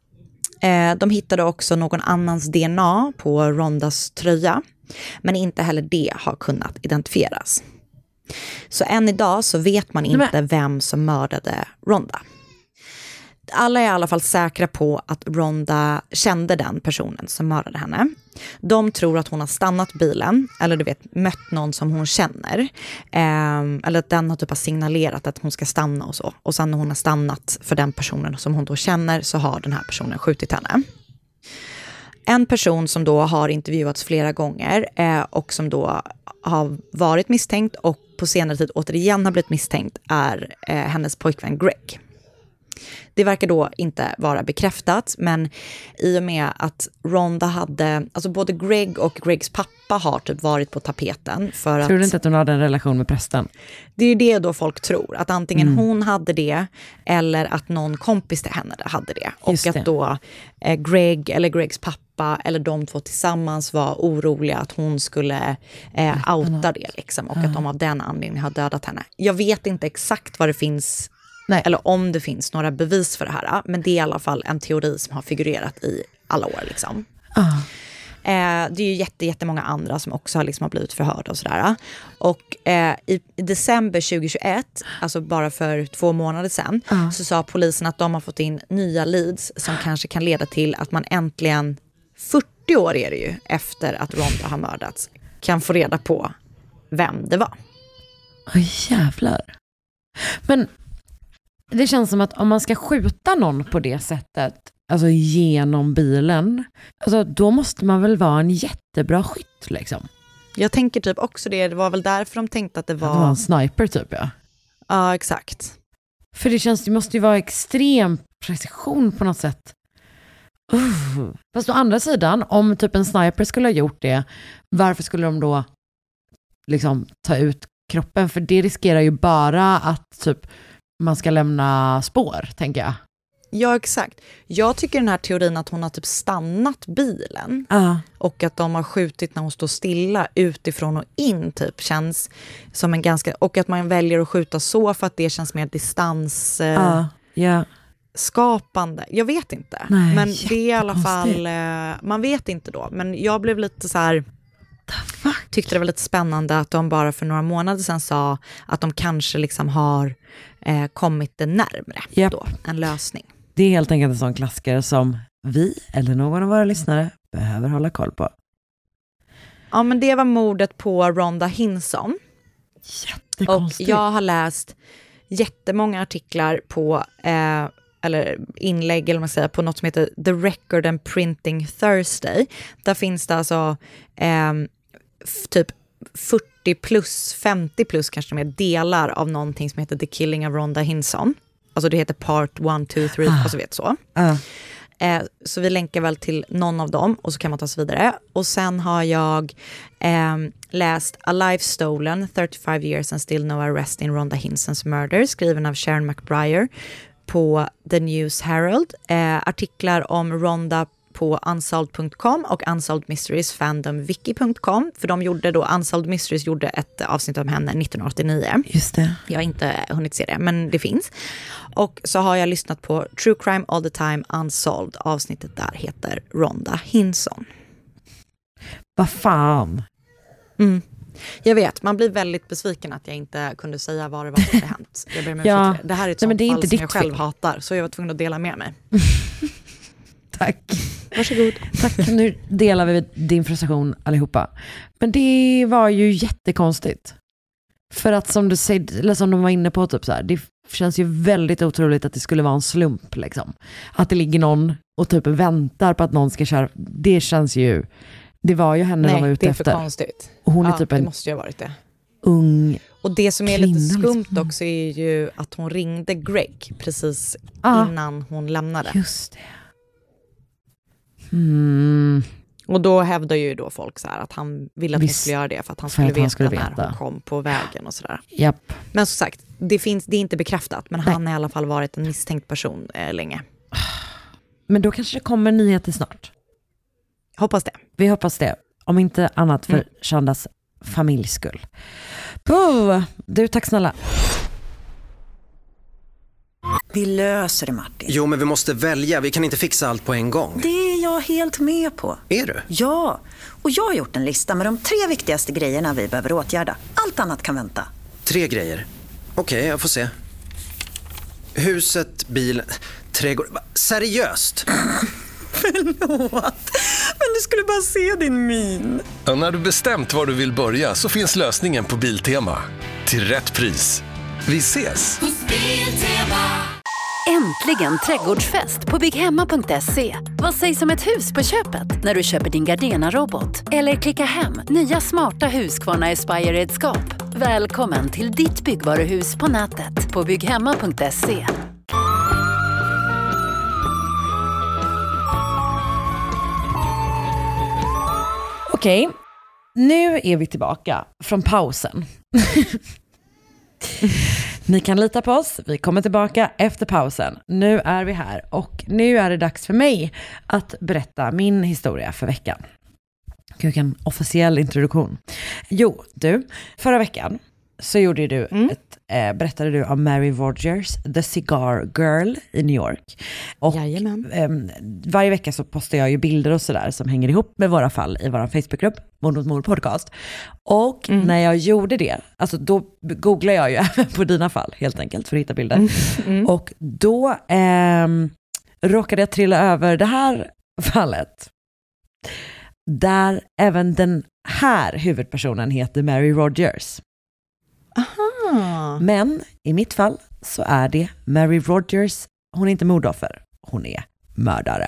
[SPEAKER 5] De hittade också någon annans DNA på Rhondas tröja, men inte heller det har kunnat identifieras. Så än idag så vet man inte vem som mördade Rhonda. Alla är i alla fall säkra på att Rhonda kände den personen som mördade henne. De tror att hon har stannat bilen, eller du vet, mött någon som hon känner. Eller att den har typ signalerat att hon ska stanna och så. Och sen när hon har stannat för den personen som hon då känner så har den här personen skjutit henne. En person som då har intervjuats flera gånger och som då har varit misstänkt och på senare tid återigen har blivit misstänkt är hennes pojkvän Greg. Det verkar då inte vara bekräftat, men i och med att Rhonda hade, alltså både Greg och Gregs pappa har typ varit på tapeten för att...
[SPEAKER 3] Tror du inte att hon hade en relation med prästen?
[SPEAKER 5] Det är ju det då folk tror, att antingen hon hade det eller att någon kompis till henne hade det.
[SPEAKER 3] Just
[SPEAKER 5] och
[SPEAKER 3] det.
[SPEAKER 5] att då Greg eller Gregs pappa eller de två tillsammans var oroliga att hon skulle outa det liksom, och att de av den anledningen har dödat henne. Jag vet inte exakt vad det finns...
[SPEAKER 3] Nej.
[SPEAKER 5] Eller om det finns några bevis för det här. Men det är i alla fall en teori som har figurerat i alla år. Liksom. Det är ju jättemånga andra som också har, liksom, har blivit förhörda och sådär. Och i december 2021, alltså bara för 2 månader sedan, så sa polisen att de har fått in nya leads som kanske kan leda till att man äntligen, 40 år är det ju efter att Rhonda har mördats, kan få reda på vem det var.
[SPEAKER 3] Jävlar. Men det känns som att om man ska skjuta någon på det sättet, alltså genom bilen, alltså då måste man väl vara en jättebra skytt liksom.
[SPEAKER 5] Jag tänker typ också det var väl därför de tänkte att det var...
[SPEAKER 3] Det var en sniper typ, ja.
[SPEAKER 5] Ja, exakt.
[SPEAKER 3] För det måste ju vara extrem precision på något sätt. Fast å andra sidan, om typ en sniper skulle ha gjort det, varför skulle de då liksom ta ut kroppen? För det riskerar ju bara att typ man ska lämna spår, tänker jag.
[SPEAKER 5] Ja, exakt. Jag tycker den här teorin att hon har typ stannat bilen och att de har skjutit när hon står stilla utifrån och in typ känns som en ganska... Och att man väljer att skjuta så för att det känns mer distans... skapande. Jag vet inte.
[SPEAKER 3] Nej,
[SPEAKER 5] men det är i alla fall... man vet inte då. Men jag blev lite så här... Tyckte det var lite spännande att de bara för några månader sedan sa att de kanske liksom har kommit det närmare då, en lösning.
[SPEAKER 3] Det är helt enkelt en sån klassiker som vi eller någon av våra lyssnare behöver hålla koll på.
[SPEAKER 5] Ja, men det var mordet på Rhonda Hinson.
[SPEAKER 3] Jättekonstigt.
[SPEAKER 5] Och jag har läst jättemånga artiklar på eller inlägg eller man säger på något som heter The Record and Printing Thursday. Där finns det alltså typ 40 plus, 50 plus kanske mer delar av någonting som heter The Killing of Rhonda Hinson. Alltså det heter Part 1, 2, 3 och så vet så. Så vi länkar väl till någon av dem och så kan man ta sig vidare. Och sen har jag läst A Life Stolen, 35 years and still no arrest in Rhonda Hinson's murder, skriven av Sharon McBriar på The News Herald. Artiklar om Rhonda på unsolved.com och Unsolved Mysteries fandomwiki.com, för de gjorde då, Unsolved Mysteries gjorde ett avsnitt om henne 1989.
[SPEAKER 3] Just det.
[SPEAKER 5] Jag har inte hunnit se det, men det finns. Och så har jag lyssnat på True Crime All the Time Unsolved. Avsnittet där heter Rhonda Hinson.
[SPEAKER 3] Vad fan?
[SPEAKER 5] Jag vet, man blir väldigt besviken att jag inte kunde säga vad det var som hade hänt. Jag ber mig det här är ett sånt fall som jag själv hatar, så jag var tvungen att dela med mig.
[SPEAKER 3] Tack.
[SPEAKER 5] Varsågod.
[SPEAKER 3] Tack, nu delar vi din frustration allihopa. Men det var ju jättekonstigt. För att som du säger, eller som de var inne på typ så här, det känns ju väldigt otroligt att det skulle vara en slump liksom. Att det ligger någon och typ väntar på att någon ska köra. Det känns ju, det var ju henne de var ute efter.
[SPEAKER 5] Nej, det är för konstigt.
[SPEAKER 3] Och hon är typ
[SPEAKER 5] det
[SPEAKER 3] en
[SPEAKER 5] måste ju ha varit det.
[SPEAKER 3] Ung
[SPEAKER 5] och det som är lite skumt
[SPEAKER 3] liksom
[SPEAKER 5] också är ju att hon ringde Greg precis innan hon lämnade.
[SPEAKER 3] Just det.
[SPEAKER 5] Och då hävdar ju då folk så här att han ville att hon skulle göra det för att han skulle veta när hon kom på vägen och sådär.
[SPEAKER 3] Japp.
[SPEAKER 5] Men som sagt, det är inte bekräftat, men han har i alla fall varit en misstänkt person länge.
[SPEAKER 3] Men då kanske det kommer nyheter snart.
[SPEAKER 5] Hoppas det.
[SPEAKER 3] Vi hoppas det. Om inte annat för Shandas familjs skull. Du, tack snälla.
[SPEAKER 7] Vi löser det, Martin.
[SPEAKER 6] Jo, men vi måste välja. Vi kan inte fixa allt på en gång.
[SPEAKER 7] Det är jag helt med på.
[SPEAKER 6] Är du?
[SPEAKER 7] Ja, och jag har gjort en lista med de 3 viktigaste grejerna vi behöver åtgärda. Allt annat kan vänta.
[SPEAKER 6] 3 grejer. Okej, jag får se. Huset, bilen, trädgård. Seriöst?
[SPEAKER 7] Förlåt, men du skulle bara se din min.
[SPEAKER 8] Ja, när du bestämt var du vill börja så finns lösningen på Biltema. Till rätt pris. Vi ses!
[SPEAKER 1] äntligen trädgårdsfest på bygghemma.se. Vad sägs om ett hus på köpet när du köper din Gardena-robot? Eller klicka hem nya smarta Husqvarna Aspire-redskap. Välkommen till ditt byggvaruhus på nätet på bygghemma.se.
[SPEAKER 3] Okej, nu är vi tillbaka från pausen. Ni kan lita på oss, vi kommer tillbaka efter pausen. Nu är vi här och nu är det dags för mig att berätta min historia för veckan. En officiell introduktion. Jo, du, förra veckan så gjorde du berättade du om Mary Rogers, The Cigar Girl i New York. Och varje vecka så postar jag ju bilder och sådär som hänger ihop med våra fall i vår Facebookgrupp, Mord mot mord podcast. Och när jag gjorde det, alltså då googlade jag ju även på dina fall helt enkelt för att hitta bilder. Och då råkade jag trilla över det här fallet. Där även den här huvudpersonen heter Mary Rogers. Aha. Men i mitt fall så är det Mary Rogers. Hon är inte mordoffer, hon är mördare.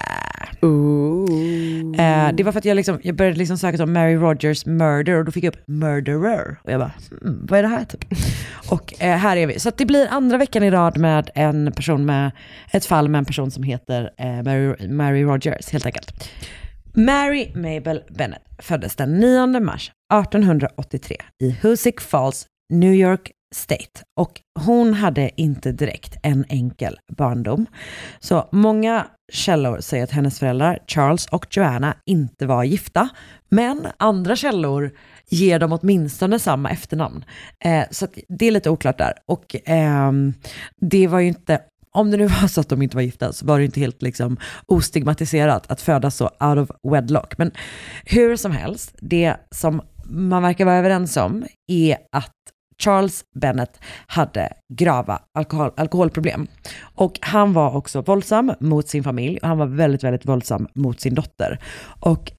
[SPEAKER 3] Det var för att jag började söka om Mary Rogers murder och då fick jag upp murderer och jag bara, vad är det här typ? Och här är vi. Så att det blir andra veckan i rad med en person med ett fall med en person som heter Mary Rogers helt enkelt. Mary Mabel Bennett föddes den 9 mars 1883 i Hoosick Falls, New York State. Och hon hade inte direkt en enkel barndom. Så många källor säger att hennes föräldrar Charles och Joanna inte var gifta. Men andra källor ger dem åtminstone samma efternamn. Så att det är lite oklart där. Och det var ju inte... Om det nu var så att de inte var gifta så var det inte helt ostigmatiserat att födas så out of wedlock. Men hur som helst, det som man verkar vara överens om är att Charles Bennett hade grava alkoholproblem. Och han var också våldsam mot sin familj och han var väldigt, väldigt våldsam mot sin dotter. Och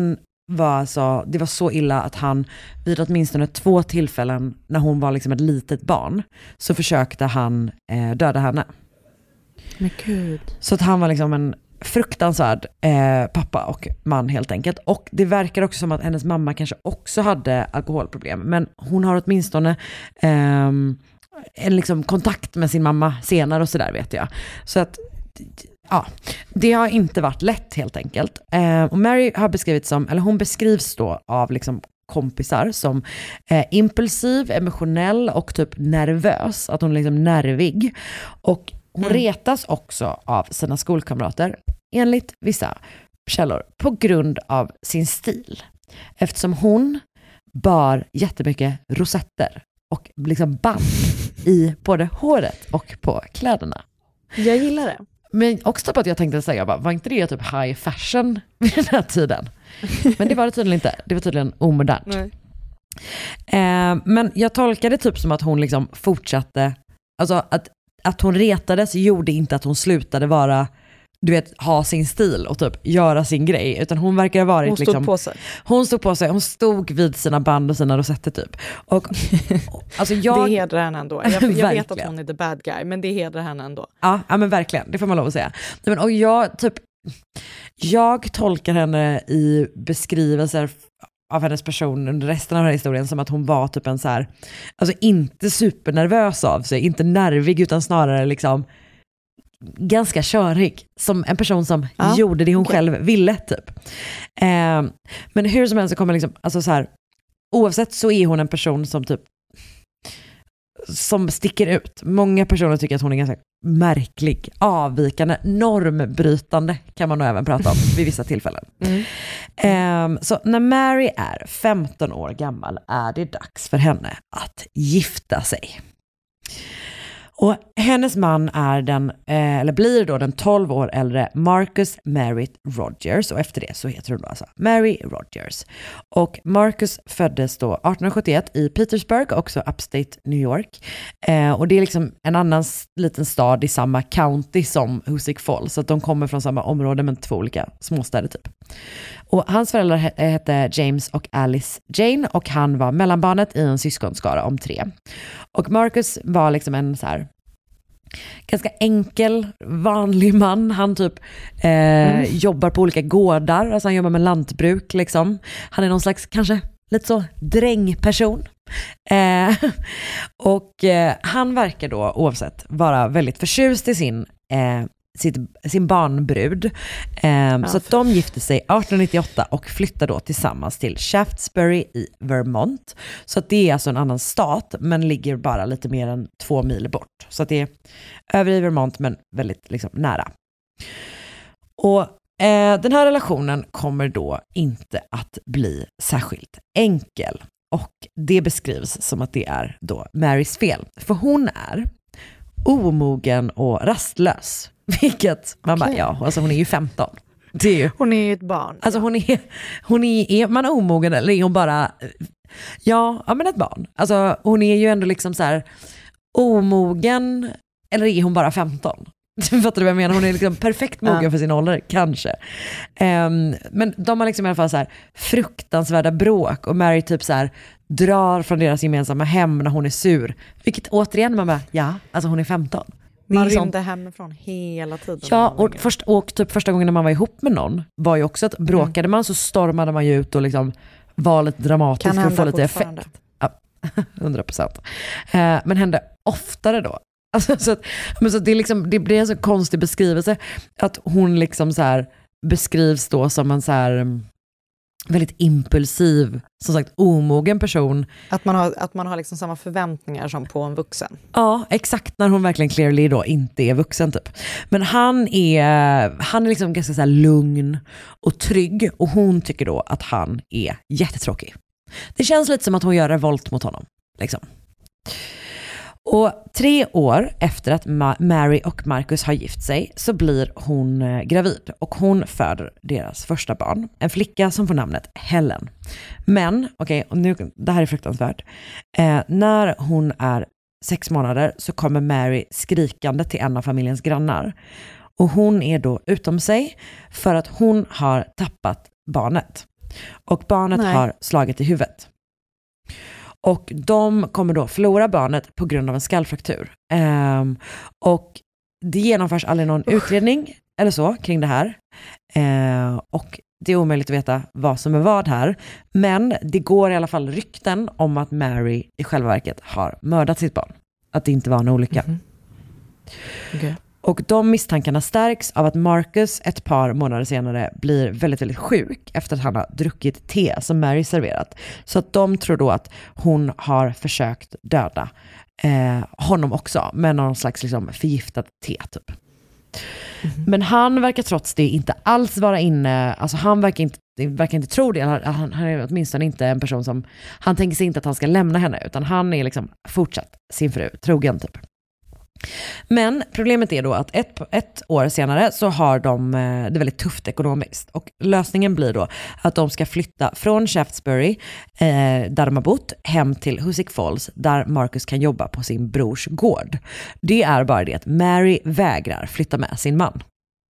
[SPEAKER 3] det var så illa att han vid åtminstone 2 tillfällen när hon var ett litet barn så försökte han döda henne.
[SPEAKER 5] Men Gud.
[SPEAKER 3] Så att han var en fruktansvärd pappa och man helt enkelt. Och det verkar också som att hennes mamma kanske också hade alkoholproblem. Men hon har åtminstone en kontakt med sin mamma senare och sådär vet jag. Så att ja, det har inte varit lätt helt enkelt. Och Mary har hon beskrivs då av kompisar som impulsiv, emotionell och typ nervös. Att hon är nervig. Och hon retas också av sina skolkamrater, enligt vissa källor, på grund av sin stil. Eftersom hon bar jättemycket rosetter och band i både håret och på kläderna.
[SPEAKER 5] Jag gillar det.
[SPEAKER 3] Men också på att jag tänkte säga, var inte det typ high fashion vid den här tiden? Men det var det tydligen inte. Det var tydligen omodernt. Nej. Men jag tolkade typ som att hon fortsatte, alltså att hon retades gjorde inte att hon slutade vara, ha sin stil och typ göra sin grej, utan hon verkar ha varit
[SPEAKER 5] Hon stod på sig.
[SPEAKER 3] Hon stod vid sina band och sina rosetter typ. Och alltså
[SPEAKER 5] det hedrar henne ändå. Jag vet att hon är the bad guy, men det hedrar henne ändå.
[SPEAKER 3] Ja men verkligen, det får man lov att säga. Och jag tolkar henne i beskrivelser av hennes person under resten av den här historien som att hon var typ en inte supernervös av sig, inte nervig utan snarare ganska körig, som en person som gjorde det hon själv ville typ. Men hur som helst så kommer oavsett så är hon en person som typ som sticker ut. Många personer tycker att hon är ganska märklig, avvikande, normbrytande kan man nog även prata om vid vissa tillfällen. Så när Mary är 15 år gammal är det dags för henne att gifta sig. Och hennes man är blir då den 12 år äldre Marcus Merritt Rogers, och efter det så heter hon då alltså Mary Rogers. Och Marcus föddes då 1871 i Petersburg, också upstate New York. Och det är en annan liten stad i samma county som Hoosick Falls, så att de kommer från samma område men 2 olika småstäder typ. Och hans föräldrar hette James och Alice Jane, och han var mellanbarnet i en syskonskara om 3. Och Marcus var en ganska enkel, vanlig man. Han typ jobbar på olika gårdar. Alltså han jobbar med lantbruk liksom. Han är någon slags kanske lite så drängperson. Och han verkar då oavsett vara väldigt förtjust i sin barnbrud. Så att de gifte sig 1898 och flyttar då tillsammans till Shaftesbury i Vermont. Så att det är alltså en annan stat men ligger bara lite mer än 2 mil bort. Så att det är över i Vermont men väldigt liksom nära. Och den här relationen kommer då inte att bli särskilt enkel. Och det beskrivs som att det är då Marys fel. För hon är omogen och rastlös. Vilket man bara, ja, alltså hon är ju 15. Det är ju,
[SPEAKER 5] hon är ju ett barn.
[SPEAKER 3] Alltså är man omogen eller är hon bara men ett barn. Alltså hon är ju ändå liksom så här omogen eller är hon bara 15? Fattar du vad jag menar? Hon är liksom perfekt mogen för sin ålder, kanske. Men de har liksom i alla fall så här fruktansvärda bråk och Mary typ så här drar från deras gemensamma hem när hon är sur. Vilket återigen man bara, alltså hon är 15.
[SPEAKER 5] Man rymde hemifrån hela tiden.
[SPEAKER 3] Ja, och typ första gången när man var ihop med någon var ju också att bråkade man så stormade man ju ut och liksom var lite dramatisk för att få lite effekt. Ja, 100%. Men hände oftare då. Alltså, så det är liksom, det blir en så konstig beskrivelse att hon liksom så här beskrivs då som en så här väldigt impulsiv, som sagt omogen person. Att man har liksom samma förväntningar som på en vuxen. Ja, exakt, när hon verkligen clearly då inte är vuxen typ. Men han är liksom ganska så här lugn och trygg och hon tycker då att han är jättetråkig. Det känns lite som att hon gör revolt mot honom liksom. Och 3 år efter att Mary och Marcus har gift sig så blir hon gravid och hon föder deras första barn. En flicka som får namnet Helen. Men, och nu, det här är fruktansvärt. När hon är 6 månader så kommer Mary skrikande till en av familjens grannar. Och hon är då utom sig för att hon har tappat barnet. Och barnet har slagit i huvudet. Och de kommer då förlora barnet på grund av en skallfraktur. Och det genomförs aldrig någon utredning eller så kring det här. Och det är omöjligt att veta vad som är vad här. Men det går i alla fall rykten om att Mary i själva verket har mördat sitt barn. Att det inte var en olycka. Mm-hmm. Okay. Och de misstankarna stärks av att Marcus ett par månader senare blir väldigt, väldigt sjuk efter att han har druckit te som Mary serverat. Så att de tror då att hon har försökt döda honom också med någon slags liksom förgiftat te typ. Mm-hmm. Men han verkar trots det inte alls vara inne, alltså han verkar inte tro det, han är åtminstone inte en person som, han tänker sig inte att han ska lämna henne utan han är liksom fortsatt sin fru, trogen typ. Men problemet är då att ett år senare så har de det väldigt tufft ekonomiskt och lösningen blir då att de ska flytta från Shaftesbury där de har bott hem till Hoosick Falls där Marcus kan jobba på sin brors gård. Det är bara det att Mary vägrar flytta med sin man.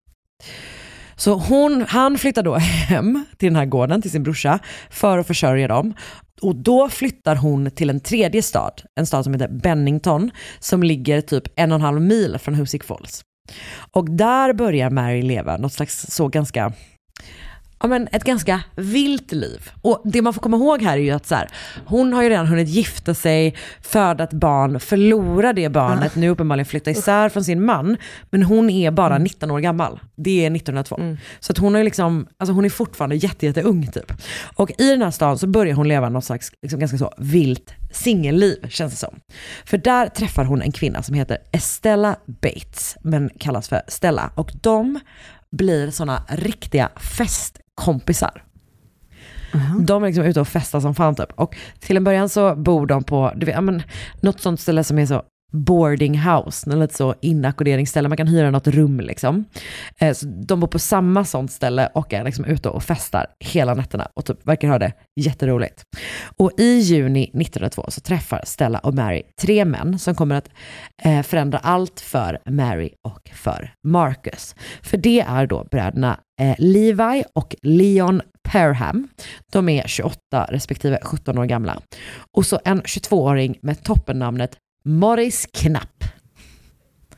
[SPEAKER 3] Så han flyttar då hem till den här gården till sin brorsa för att försörja dem. Och då flyttar hon till en tredje stad, en stad som heter Bennington, som ligger typ 1,5 mil från Hoosick Falls. Och där börjar Mary leva något slags så ganska, ett ganska vilt liv. Och det man får komma ihåg här är ju att så här, hon har ju redan hunnit gifta sig, föda ett barn, förlora det barnet, nu uppenbarligen flytta isär från sin man, men hon är bara 19 år gammal. Det är 1902. Så att hon är liksom, alltså hon är fortfarande jätteung typ. Och i den här staden så börjar hon leva något slags liksom ganska så vilt singelliv, känns det som. För där träffar hon en kvinna som heter Estella Bates, men kallas för Stella. Och de blir såna riktiga festkompisar. De är liksom ute och festar som fan typ. Och till en början så bor de på något sånt ställe som är så boarding house, eller lite så inackorderingsställe, man kan hyra något rum liksom. Så de bor på samma sånt ställe och är liksom ute och festar hela nätterna och typ verkar ha det jätteroligt. Och i juni 1902 så träffar Stella och Mary 3 män som kommer att förändra allt för Mary och för Marcus. För det är då bröderna Levi och Leon Parham. De är 28 respektive 17 år gamla. Och så en 22-åring med toppennamnet Morris Knapp.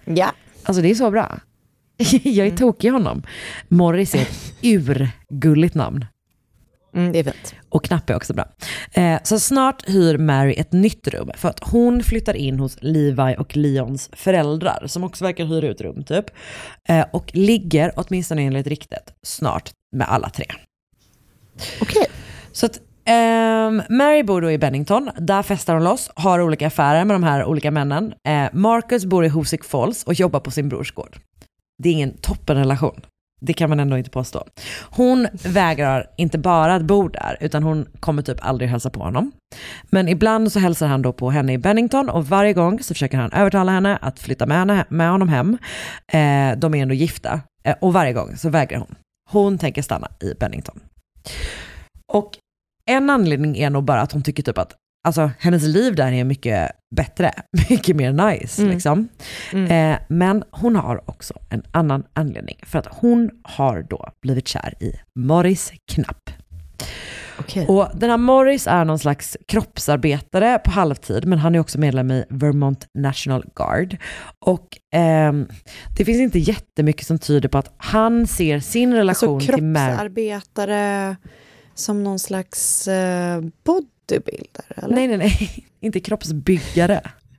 [SPEAKER 5] Ja.
[SPEAKER 3] Alltså det är så bra. Jag är tokig i honom. Morris är ett urgulligt namn.
[SPEAKER 5] Det är fint.
[SPEAKER 3] Och Knapp är också bra. Så snart hyr Mary ett nytt rum för att hon flyttar in hos Levi och Leons föräldrar som också verkar hyra ut rum typ. Och ligger, åtminstone enligt riktet, snart med alla 3.
[SPEAKER 5] Okej.
[SPEAKER 3] Så att Mary bor då i Bennington. Där festar hon loss, har olika affärer med de här olika männen. Marcus bor i Hoosick Falls och jobbar på sin brors gård. Det är ingen toppenrelation. Det kan man ändå inte påstå. Hon vägrar inte bara att bo där utan hon kommer typ aldrig hälsa på honom. Men ibland så hälsar han då på henne i Bennington och varje gång så försöker han övertala henne att flytta med honom hem. De är ändå gifta och varje gång så vägrar hon. Hon tänker stanna i Bennington. Och en anledning är nog bara att hon tycker typ att alltså, hennes liv där är mycket bättre, mycket mer nice liksom. Men hon har också en annan anledning för att hon har då blivit kär i Morris Knapp.
[SPEAKER 5] Okay.
[SPEAKER 3] Och den här Morris är någon slags kroppsarbetare på halvtid, men han är också medlem i Vermont National Guard. Och det finns inte jättemycket som tyder på att han ser sin relation
[SPEAKER 5] alltså,
[SPEAKER 3] till Mary.
[SPEAKER 5] Kroppsarbetare som någon slags bodybuilder, eller?
[SPEAKER 3] Nej. Inte kroppsbyggare.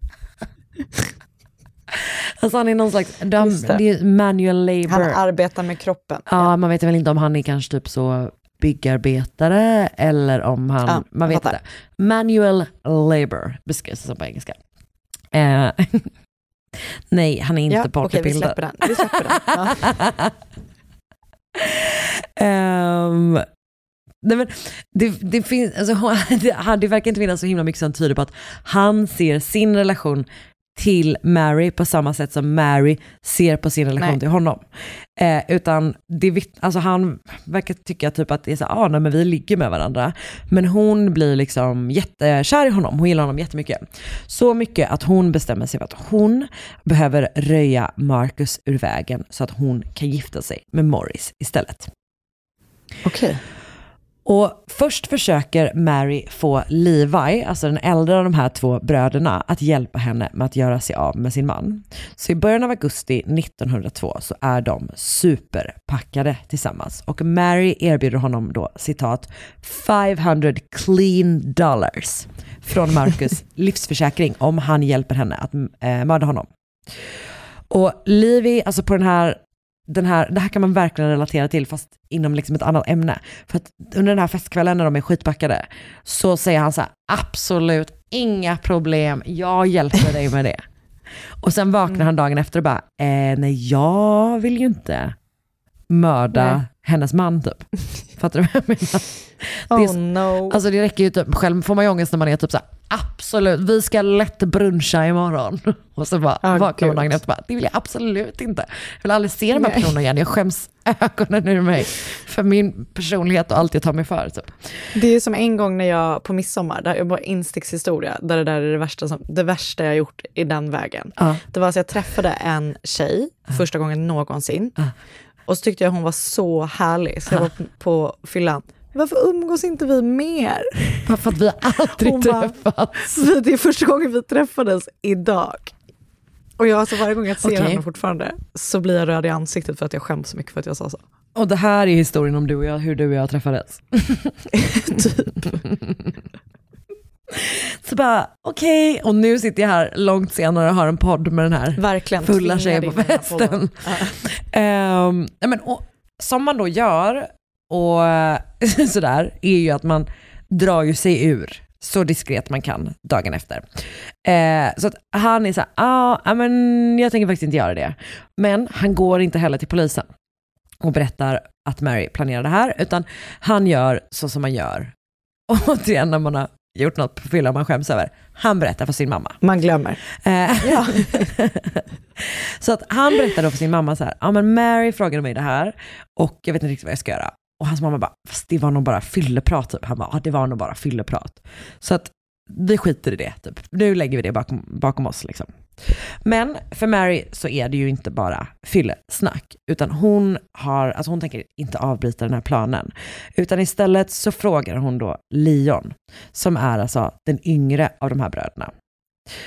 [SPEAKER 3] Alltså han är någon slags det är manual labor.
[SPEAKER 5] Han arbetar med kroppen.
[SPEAKER 3] Ja, man vet väl inte om han är kanske typ så byggarbetare eller om han, man vet inte. Manual labor beskrivs det som på engelska. Nej, han är inte bodybuilder.
[SPEAKER 5] Okej, vi släpper den.
[SPEAKER 3] Nej, men det finns, alltså, det verkar inte finnas så himla mycket som tyder på att han ser sin relation till Mary på samma sätt som Mary ser på sin relation till honom. Utan alltså han verkar tycka typ att det är så men vi ligger med varandra. Men hon blir liksom jättekär i honom. Hon gillar honom jättemycket. Så mycket att hon bestämmer sig för att hon behöver röja Marcus ur vägen så att hon kan gifta sig med Morris istället.
[SPEAKER 5] Okej.
[SPEAKER 3] Och först försöker Mary få Levi, alltså den äldre av de här 2 bröderna, att hjälpa henne med att göra sig av med sin man. Så i början av augusti 1902 så är de superpackade tillsammans. Och Mary erbjuder honom då, citat, $500 clean dollars från Marcus livsförsäkring om han hjälper henne att mörda honom. Och Levi, alltså på det här kan man verkligen relatera till fast inom liksom ett annat ämne. För att under den här festkvällen när de är skitpackade så säger han så här: absolut inga problem, jag hjälper dig med det. Och sen vaknar han dagen efter och bara nej, jag vill ju inte mörda hennes man typ. Fattar du vad jag menar? Alltså det räcker ju typ, själv får man ju ångest när man är typ så här: absolut, vi ska lätt bruncha imorgon. Och så bara vaknar man dagen efter och bara, det vill jag absolut inte. Jag vill aldrig se de här personerna igen. Jag skäms ögonen ur mig för min personlighet och allt jag tar mig för. Typ.
[SPEAKER 5] Det är som en gång när jag på midsommar, där jag bara instickshistoria, där det där är det värsta jag gjort i den vägen. Det var så jag träffade en tjej första gången någonsin. Och så tyckte jag hon var så härlig. Så jag var på fyllan. Varför umgås inte vi mer?
[SPEAKER 3] För att vi aldrig träffats.
[SPEAKER 5] Det är första gången vi träffades idag. Och jag, alltså varje gång jag ser henne fortfarande så blir jag röd i ansiktet för att jag skäms så mycket för att jag sa så.
[SPEAKER 3] Och det här är historien om hur du och jag träffades.
[SPEAKER 5] Typ.
[SPEAKER 3] Så bara, okej. Och nu sitter jag här långt senare och har en podd med den här
[SPEAKER 5] verkligen
[SPEAKER 3] fulla tjejen på festen. Men, och, som man då gör och sådär är ju att man drar ju sig ur så diskret man kan dagen efter. Så att han är så här, men jag tänker faktiskt inte göra det. Men han går inte heller till polisen och berättar att Mary planerar det här, utan han gör så som man gör. Och återigen när man har gjort något på fyllan man skäms över. Han berättar för sin mamma.
[SPEAKER 5] Man glömmer.
[SPEAKER 3] Ja. Så att han berättar då för sin mamma så här: men Mary frågade mig det här och jag vet inte riktigt vad jag ska göra. Och hans mamma bara, fast det var nog bara fylleprat typ. Han bara, det var nog bara fylleprat. Så att vi skiter i det typ. Nu lägger vi det bakom oss liksom. Men för Mary så är det ju inte bara fyllesnack, utan hon tänker inte avbryta den här planen, utan istället så frågar hon då Leon, som är alltså den yngre av de här bröderna.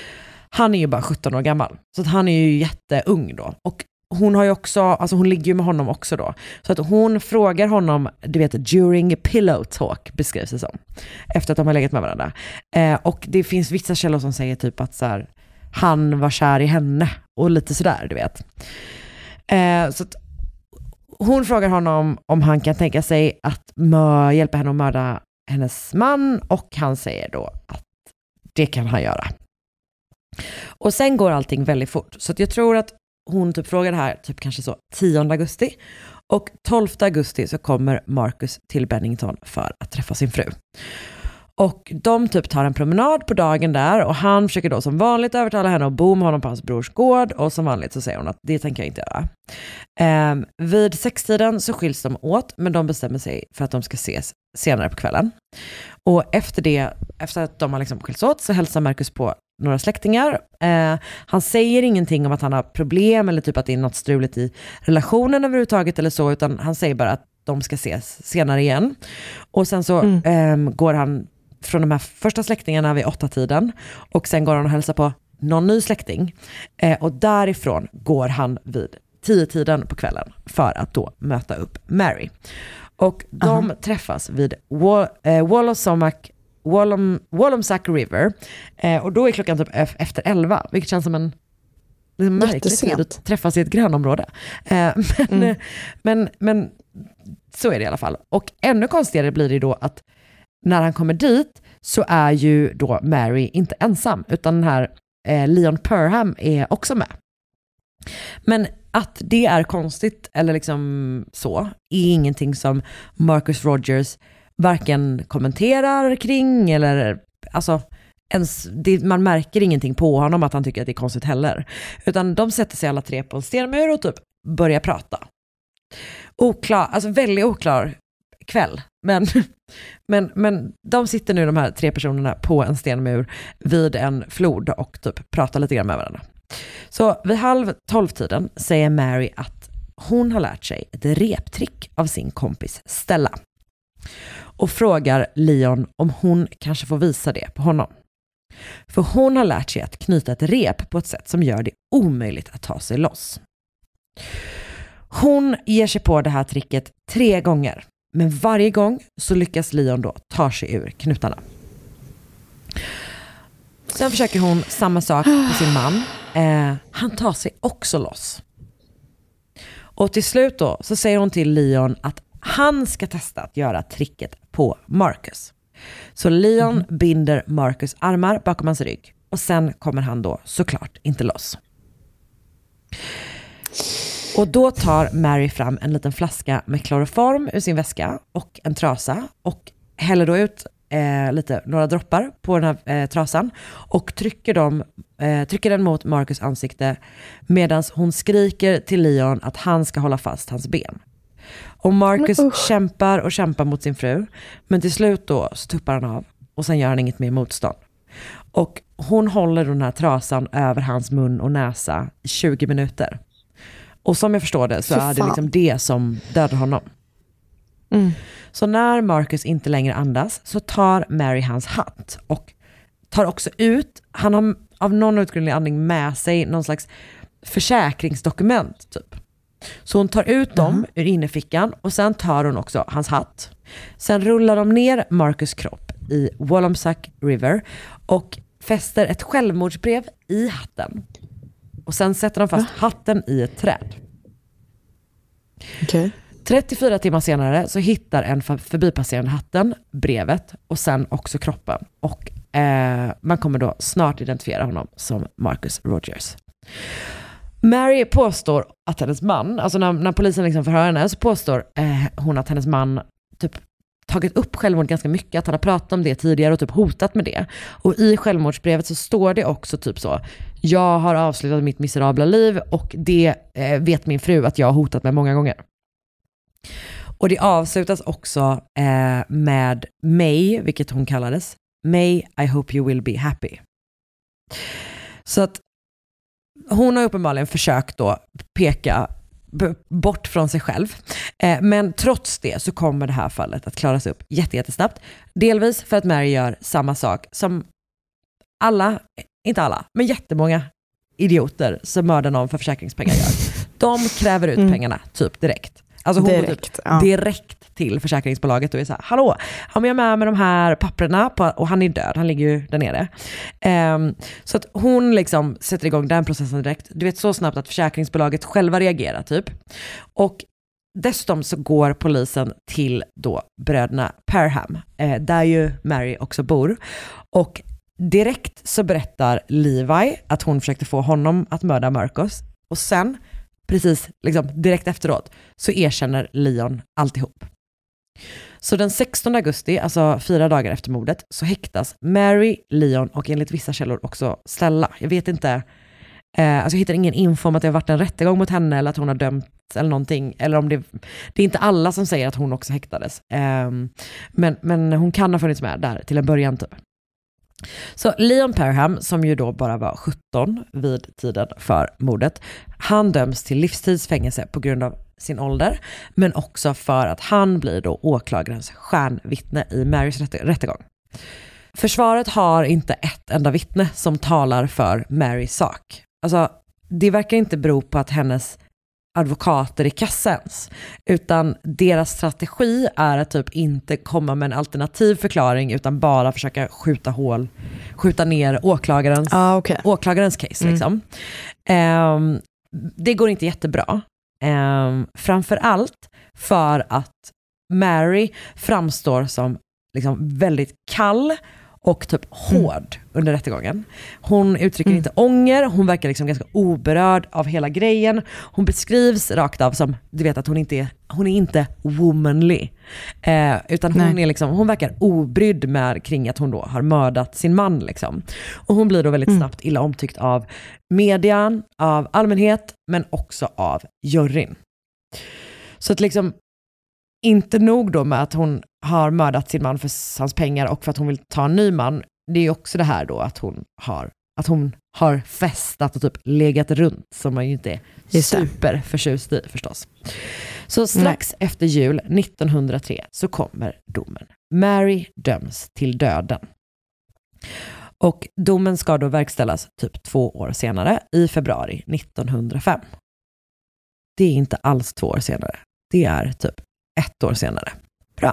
[SPEAKER 3] Han är ju bara 17 år gammal. Så att han är ju jätteung då. Och hon har ju också, alltså hon ligger ju med honom också då. Så att hon frågar honom, du vet, during pillow talk beskrivs det som. Efter att de har legat med varandra. Och det finns vissa källor som säger typ att så här, han var kär i henne. Och lite sådär, du vet. Så att hon frågar honom om han kan tänka sig att hjälpa henne att mörda hennes man. Och han säger då att det kan han göra. Och sen går allting väldigt fort. Så att jag tror att hon typ frågar det här typ kanske så 10 augusti. Och 12 augusti så kommer Marcus till Bennington för att träffa sin fru. Och de typ tar en promenad på dagen där. Och han försöker då som vanligt övertala henne att bo med honom på hans brors gård. Och som vanligt så säger hon att det tänker jag inte göra. Vid 6-tiden så skiljs de åt. Men de bestämmer sig för att de ska ses senare på kvällen. Och efter att de har liksom skiljts åt så hälsar Marcus på några släktingar. Han säger ingenting om att han har problem eller typ att det är något struligt i relationen överhuvudtaget eller så, utan han säger bara att de ska ses senare igen. Och sen så går han från de här första släktingarna vid 8-tiden och sen går han och hälsar på någon ny släkting. Och därifrån går han vid 10-tiden på kvällen för att då möta upp Mary. Och de träffas vid Wallomsac River. Och då är klockan typ efter 11, vilket känns som en märklig tid att träffas i ett grönområde. Men så är det i alla fall. Och ännu konstigare blir det då att när han kommer dit så är ju då Mary inte ensam, utan den här Leon Perham är också med. Men att det är konstigt eller liksom så är ingenting som Marcus Rogers varken kommenterar kring eller alltså man märker ingenting på honom att han tycker att det är konstigt heller. Utan de sätter sig alla 3 på en stenmur och typ börjar prata. Väldigt oklar kväll. Men de sitter nu, de här 3 personerna, på en stenmur vid en flod och typ pratar lite grann med varandra. Så vid 11:30 säger Mary att hon har lärt sig ett reptrick av sin kompis Stella. Och frågar Leon om hon kanske får visa det på honom. För hon har lärt sig att knyta ett rep på ett sätt som gör det omöjligt att ta sig loss. Hon ger sig på det här tricket 3 gånger. Men varje gång så lyckas Leon då ta sig ur knutarna. Sen försöker hon samma sak på sin man. Han tar sig också loss. Och till slut då så säger hon till Leon att han ska testa att göra tricket på Marcus. Så Leon binder Marcus armar bakom hans rygg. Och sen kommer han då såklart inte loss. Och då tar Mary fram en liten flaska med kloroform ur sin väska och en trasa. Och häller då ut några droppar på den här trasan. Och trycker den mot Marcus ansikte medan hon skriker till Leon att han ska hålla fast hans ben. Och Marcus kämpar mot sin fru. Men till slut då så tuppar han av. Och sen gör han inget mer motstånd. Och hon håller den här trasan över hans mun och näsa i 20 minuter. Och som jag förstår det så är det liksom det som dödar honom. Så när Marcus inte längre andas så tar Mary hans hatt. Och tar också ut, han har av någon utgrundlig anledning med sig någon slags försäkringsdokument typ. Så hon tar ut dem ur innerfickan och sen tar hon också hans hatt. Sen rullar de ner Marcus kropp i Wallomsac River och fäster ett självmordsbrev i hatten. Och sen sätter de fast hatten i ett träd.
[SPEAKER 5] Okay.
[SPEAKER 3] 34 timmar senare så hittar en förbipasserande hatten, brevet och sen också kroppen. Och man kommer då snart identifiera honom som Marcus Rogers. Mary påstår att hennes man, alltså när polisen liksom förhör henne så påstår hon att hennes man typ tagit upp självmord ganska mycket, att han har pratat om det tidigare och typ hotat med det. Och i självmordsbrevet så står det också typ så: jag har avslutat mitt miserabla liv och det vet min fru att jag har hotat med många gånger. Och det avslutas också med May, vilket hon kallades. May, I hope you will be happy. Så att hon har uppenbarligen försökt då peka bort från sig själv. Men trots det så kommer det här fallet att klaras upp jättesnabbt. Delvis för att Mary gör samma sak som alla inte alla, men jättemånga idioter som mördar någon för försäkringspengar gör. De kräver ut pengarna typ direkt. Alltså hon direkt, går typ direkt till försäkringsbolaget och är så här: hallå, jag är med de här papperna på, och han är död, han ligger ju där nere. Så att hon liksom sätter igång den processen direkt. Du vet, så snabbt att försäkringsbolaget själva reagerar typ. Och dessutom så går polisen till då bröderna Parham, där ju Mary också bor. Och direkt så berättar Levi att hon försökte få honom att mörda Marcus. Och sen, precis liksom direkt efteråt, så erkänner Leon alltihop. Så den 16 augusti, alltså 4 dagar efter mordet, så häktas Mary, Leon och enligt vissa källor också Stella. Jag vet inte, alltså jag hittar ingen info om att det har varit en rättegång mot henne eller att hon har dömts eller någonting. Eller om det är inte alla som säger att hon också häktades. Men hon kan ha funnits med där till en början typ. Så Leon Parham, som ju då bara var 17 vid tiden för mordet, han döms till livstidsfängelse på grund av sin ålder, men också för att han blir då åklagarens stjärnvittne i Marys rättegång. Försvaret har inte ett enda vittne som talar för Marys sak. Alltså, det verkar inte bero på att hennes advokater i kassens, utan deras strategi är att typ inte komma med en alternativ förklaring utan bara försöka skjuta ner åklagarens case liksom. Det går inte jättebra. Framförallt för att Mary framstår som liksom väldigt kall och typ hård under rättegången. Hon uttrycker inte ånger, hon verkar liksom ganska oberörd av hela grejen. Hon beskrivs rakt av som, du vet, att hon är inte womanly. Utan hon är liksom, hon verkar obrydd med kring att hon då har mördat sin man liksom. Och hon blir då väldigt snabbt illa omtyckt av median, av allmänhet, men också av juryn. Så att liksom inte nog då med att hon har mördat sin man för hans pengar och för att hon vill ta en ny man. Det är också det här då att hon har festat och typ legat runt, som man ju inte är superförtjust i förstås. Så strax efter jul 1903 så kommer domen. Mary döms till döden. Och domen ska då verkställas typ 2 år senare, i februari 1905. Det är inte alls 2 år senare. Det är typ 1 år senare. Bra.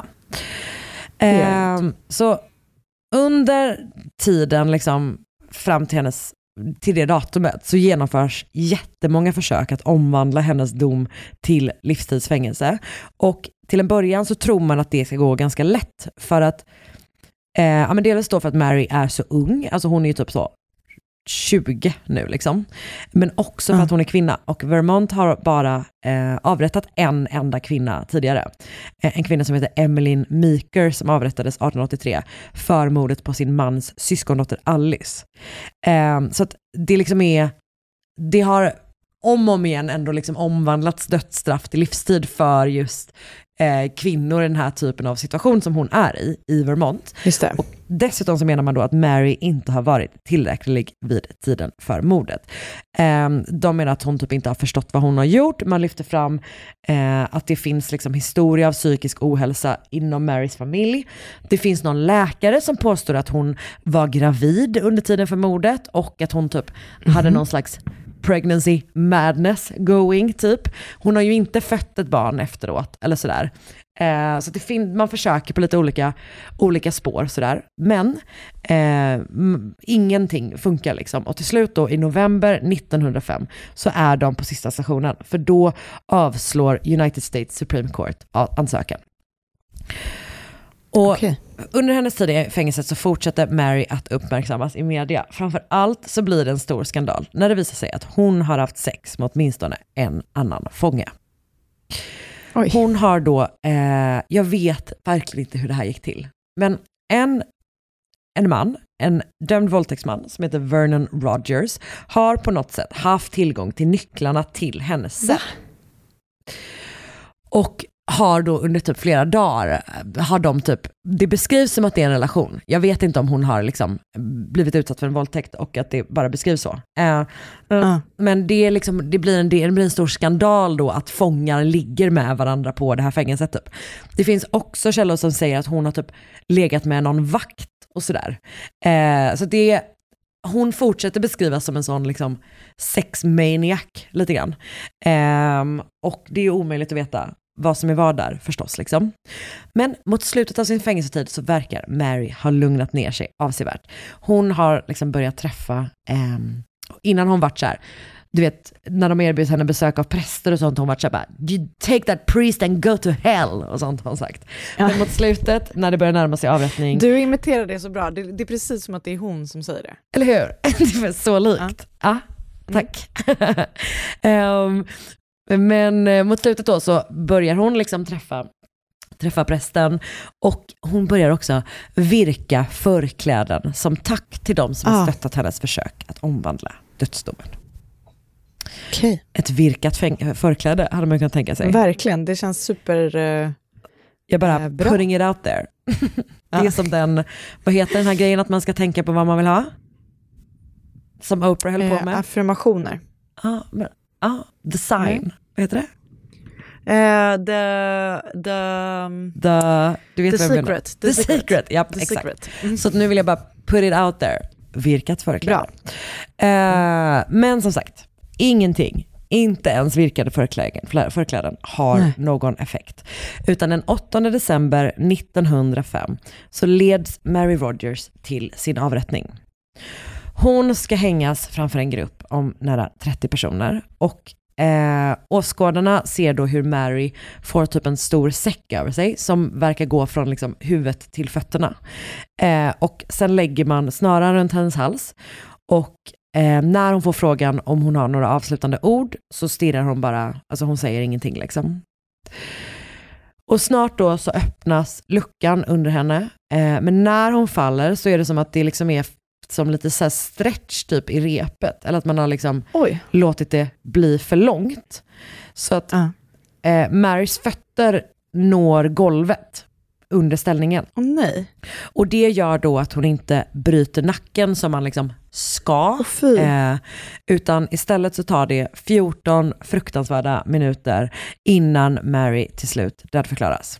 [SPEAKER 3] Så under tiden liksom fram till det datumet så genomförs jättemånga försök att omvandla hennes dom till livstidsfängelse. Och till en början så tror man att det ska gå ganska lätt, för att men dels då för att Mary är så ung, alltså hon är ju typ så 20 nu liksom. Men också för att hon är kvinna. Och Vermont har bara avrättat en enda kvinna tidigare. En kvinna som heter Emmeline Meeker, som avrättades 1883 för mordet på sin mans syskondotter Alice. Så att det liksom det har om och om igen ändå liksom omvandlats dödsstraff till livstid för just kvinnor i den här typen av situation som hon är i Vermont.
[SPEAKER 5] Just det.
[SPEAKER 3] Och dessutom så menar man då att Mary inte har varit tillräcklig vid tiden för mordet. De menar att hon typ inte har förstått vad hon har gjort. Man lyfter fram att det finns liksom historia av psykisk ohälsa inom Marys familj. Det finns någon läkare som påstår att hon var gravid under tiden för mordet och att hon typ hade någon slags pregnancy madness going typ. Hon har ju inte fött ett barn efteråt eller sådär. Så man försöker på lite olika spår sådär. Men ingenting funkar liksom. Och till slut då i november 1905 så är de på sista stationen. För då avslår United States Supreme Court ansökan. Och under hennes tid i fängelset så fortsätter Mary att uppmärksammas i media. Framför allt så blir det en stor skandal när det visar sig att hon har haft sex med åtminstone en annan fånge. Oj. Hon har då, jag vet verkligen inte hur det här gick till, men en man, en dömd våldtäktsman som heter Vernon Rogers, har på något sätt haft tillgång till nycklarna till hennes cell. Och har då under typ flera dagar har de typ, det beskrivs som att det är en relation. Jag vet inte om hon har liksom blivit utsatt för en våldtäkt och att det bara beskrivs så. Men det är liksom, det blir en stor skandal då att fångar ligger med varandra på det här fängelset typ. Det finns också källor som säger att hon har typ legat med någon vakt och sådär. Så det hon fortsätter beskrivas som en sån liksom sexmaniac lite grann. Och det är ju omöjligt att veta vad som är vad där förstås liksom. Men mot slutet av sin fängelsetid så verkar Mary ha lugnat ner sig avsevärt. Hon har liksom börjat träffa, innan hon varit så här, du vet, när de erbjöd henne besök av präster och sånt, hon var så här, you take that priest and go to hell och sånt har hon sagt. Ja. Men mot slutet, när det börjar närma sig avrättning.
[SPEAKER 5] Du imiterar det så bra, det är precis som att det är hon som säger det.
[SPEAKER 3] Eller hur? Det är så likt. Ja, tack. Men mot slutet då så börjar hon liksom träffa prästen, och hon börjar också virka förkläden som tack till dem som har stöttat hennes försök att omvandla dödsdomen.
[SPEAKER 5] Okay.
[SPEAKER 3] Ett virkat förkläde hade man kunnat tänka sig.
[SPEAKER 5] Verkligen, det känns super
[SPEAKER 3] jag bara
[SPEAKER 5] bra.
[SPEAKER 3] Putting it out there. Det är som den, vad heter den här grejen att man ska tänka på vad man vill ha? Som Oprah höll på med.
[SPEAKER 5] Affirmationer.
[SPEAKER 3] The sign. Vad heter det? Du vet
[SPEAKER 5] the secret.
[SPEAKER 3] The secret. Ja, exakt. Secret. Så att nu vill jag bara put it out there. Virkat förkläde. Men som sagt, ingenting, inte ens virkade förkläden har någon effekt. Utan den 8 december 1905 så leds Mary Rogers till sin avrättning. Hon ska hängas framför en grupp om nära 30 personer, och åskådarna ser då hur Mary får typ en stor säck över sig som verkar gå från liksom huvudet till fötterna. Och sen lägger man snören runt hennes hals, och när hon får frågan om hon har några avslutande ord så stirrar hon bara, alltså hon säger ingenting liksom. Och snart då så öppnas luckan under henne, men när hon faller så är det som att det liksom är som lite så här stretch typ i repet, eller att man har liksom låtit det bli för långt, så att Marys fötter når golvet under ställningen.
[SPEAKER 5] Nej.
[SPEAKER 3] Och det gör då att hon inte bryter nacken som man liksom ska, utan istället så tar det 14 fruktansvärda minuter innan Mary till slut dödförklaras.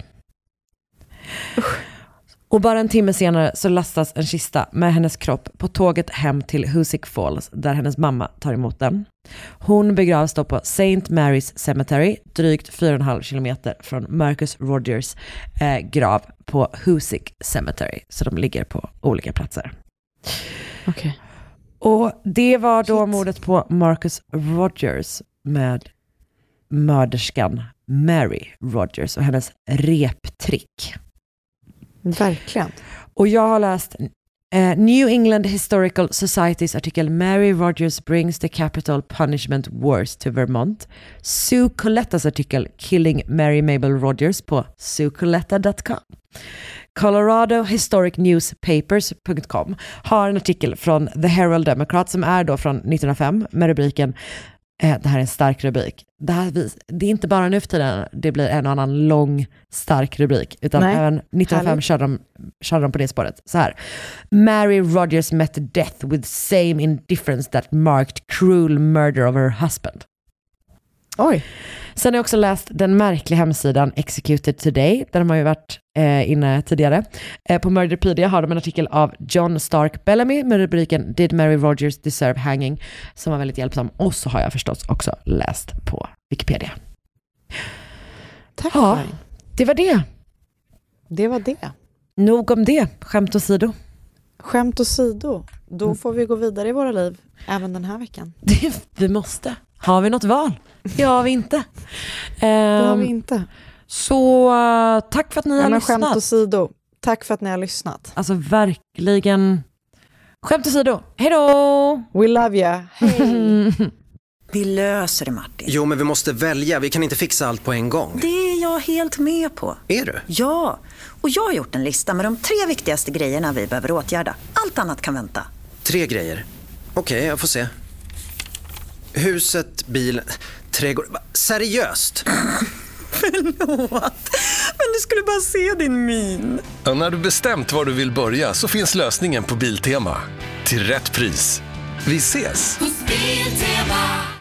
[SPEAKER 3] Och bara en timme senare så lastas en kista med hennes kropp på tåget hem till Hoosick Falls, där hennes mamma tar emot den. Hon begravs då på St. Mary's Cemetery, drygt 4,5 kilometer från Marcus Rogers grav på Hoosick Cemetery. Så de ligger på olika platser.
[SPEAKER 5] Okay.
[SPEAKER 3] Och det var då mordet på Marcus Rogers med mörderskan Mary Rogers och hennes reptrick.
[SPEAKER 5] Verkligen.
[SPEAKER 3] Och jag har läst New England Historical Society's artikel Mary Rogers brings the capital punishment worse to Vermont. Sue Colettas artikel Killing Mary Mabel Rogers på suecoletta.com. Colorado Historic Newspapers.com har en artikel från The Herald Democrat som är då från 1905 med rubriken det här är en stark rubrik. Det är inte bara nu för tiden det blir en och annan lång stark rubrik, utan även 1905 körde de på det spåret. Så här: Mary Rogers met death with same indifference that marked cruel murder of her husband.
[SPEAKER 5] Oj.
[SPEAKER 3] Sen har jag också läst den märkliga hemsidan Executed Today, där de har ju varit inne tidigare. På Murderpedia har de en artikel av John Stark Bellamy med rubriken Did Mary Rogers deserve hanging? Som var väldigt hjälpsam. Och så har jag förstås också läst på Wikipedia.
[SPEAKER 5] Tack.
[SPEAKER 3] Ja, det var det.
[SPEAKER 5] Det var det.
[SPEAKER 3] Nog om det. Skämt åsido.
[SPEAKER 5] Skämt åsido. Då får vi gå vidare i våra liv även den här veckan.
[SPEAKER 3] Vi måste. Har vi något val? Ja, har vi inte.
[SPEAKER 5] Det har vi inte.
[SPEAKER 3] Så tack för att ni har lyssnat.
[SPEAKER 5] Skämt åsido. Tack för att ni har lyssnat.
[SPEAKER 3] Alltså verkligen. Skämt åsido. Hej då!
[SPEAKER 5] We love you. Hej.
[SPEAKER 7] Vi löser det, Martin.
[SPEAKER 6] Jo, men vi måste välja. Vi kan inte fixa allt på en gång.
[SPEAKER 7] Det är jag helt med på.
[SPEAKER 6] Är du?
[SPEAKER 7] Ja, och jag har gjort en lista med de 3 viktigaste grejerna vi behöver åtgärda. Allt annat kan vänta.
[SPEAKER 6] 3 grejer. Okej, jag får se. Huset, bilen, trädgården. Seriöst?
[SPEAKER 7] Förlåt, men du skulle bara se din min.
[SPEAKER 8] Ja, när du bestämt var du vill börja så finns lösningen på Biltema. Till rätt pris. Vi ses!
[SPEAKER 9] Hos Biltema.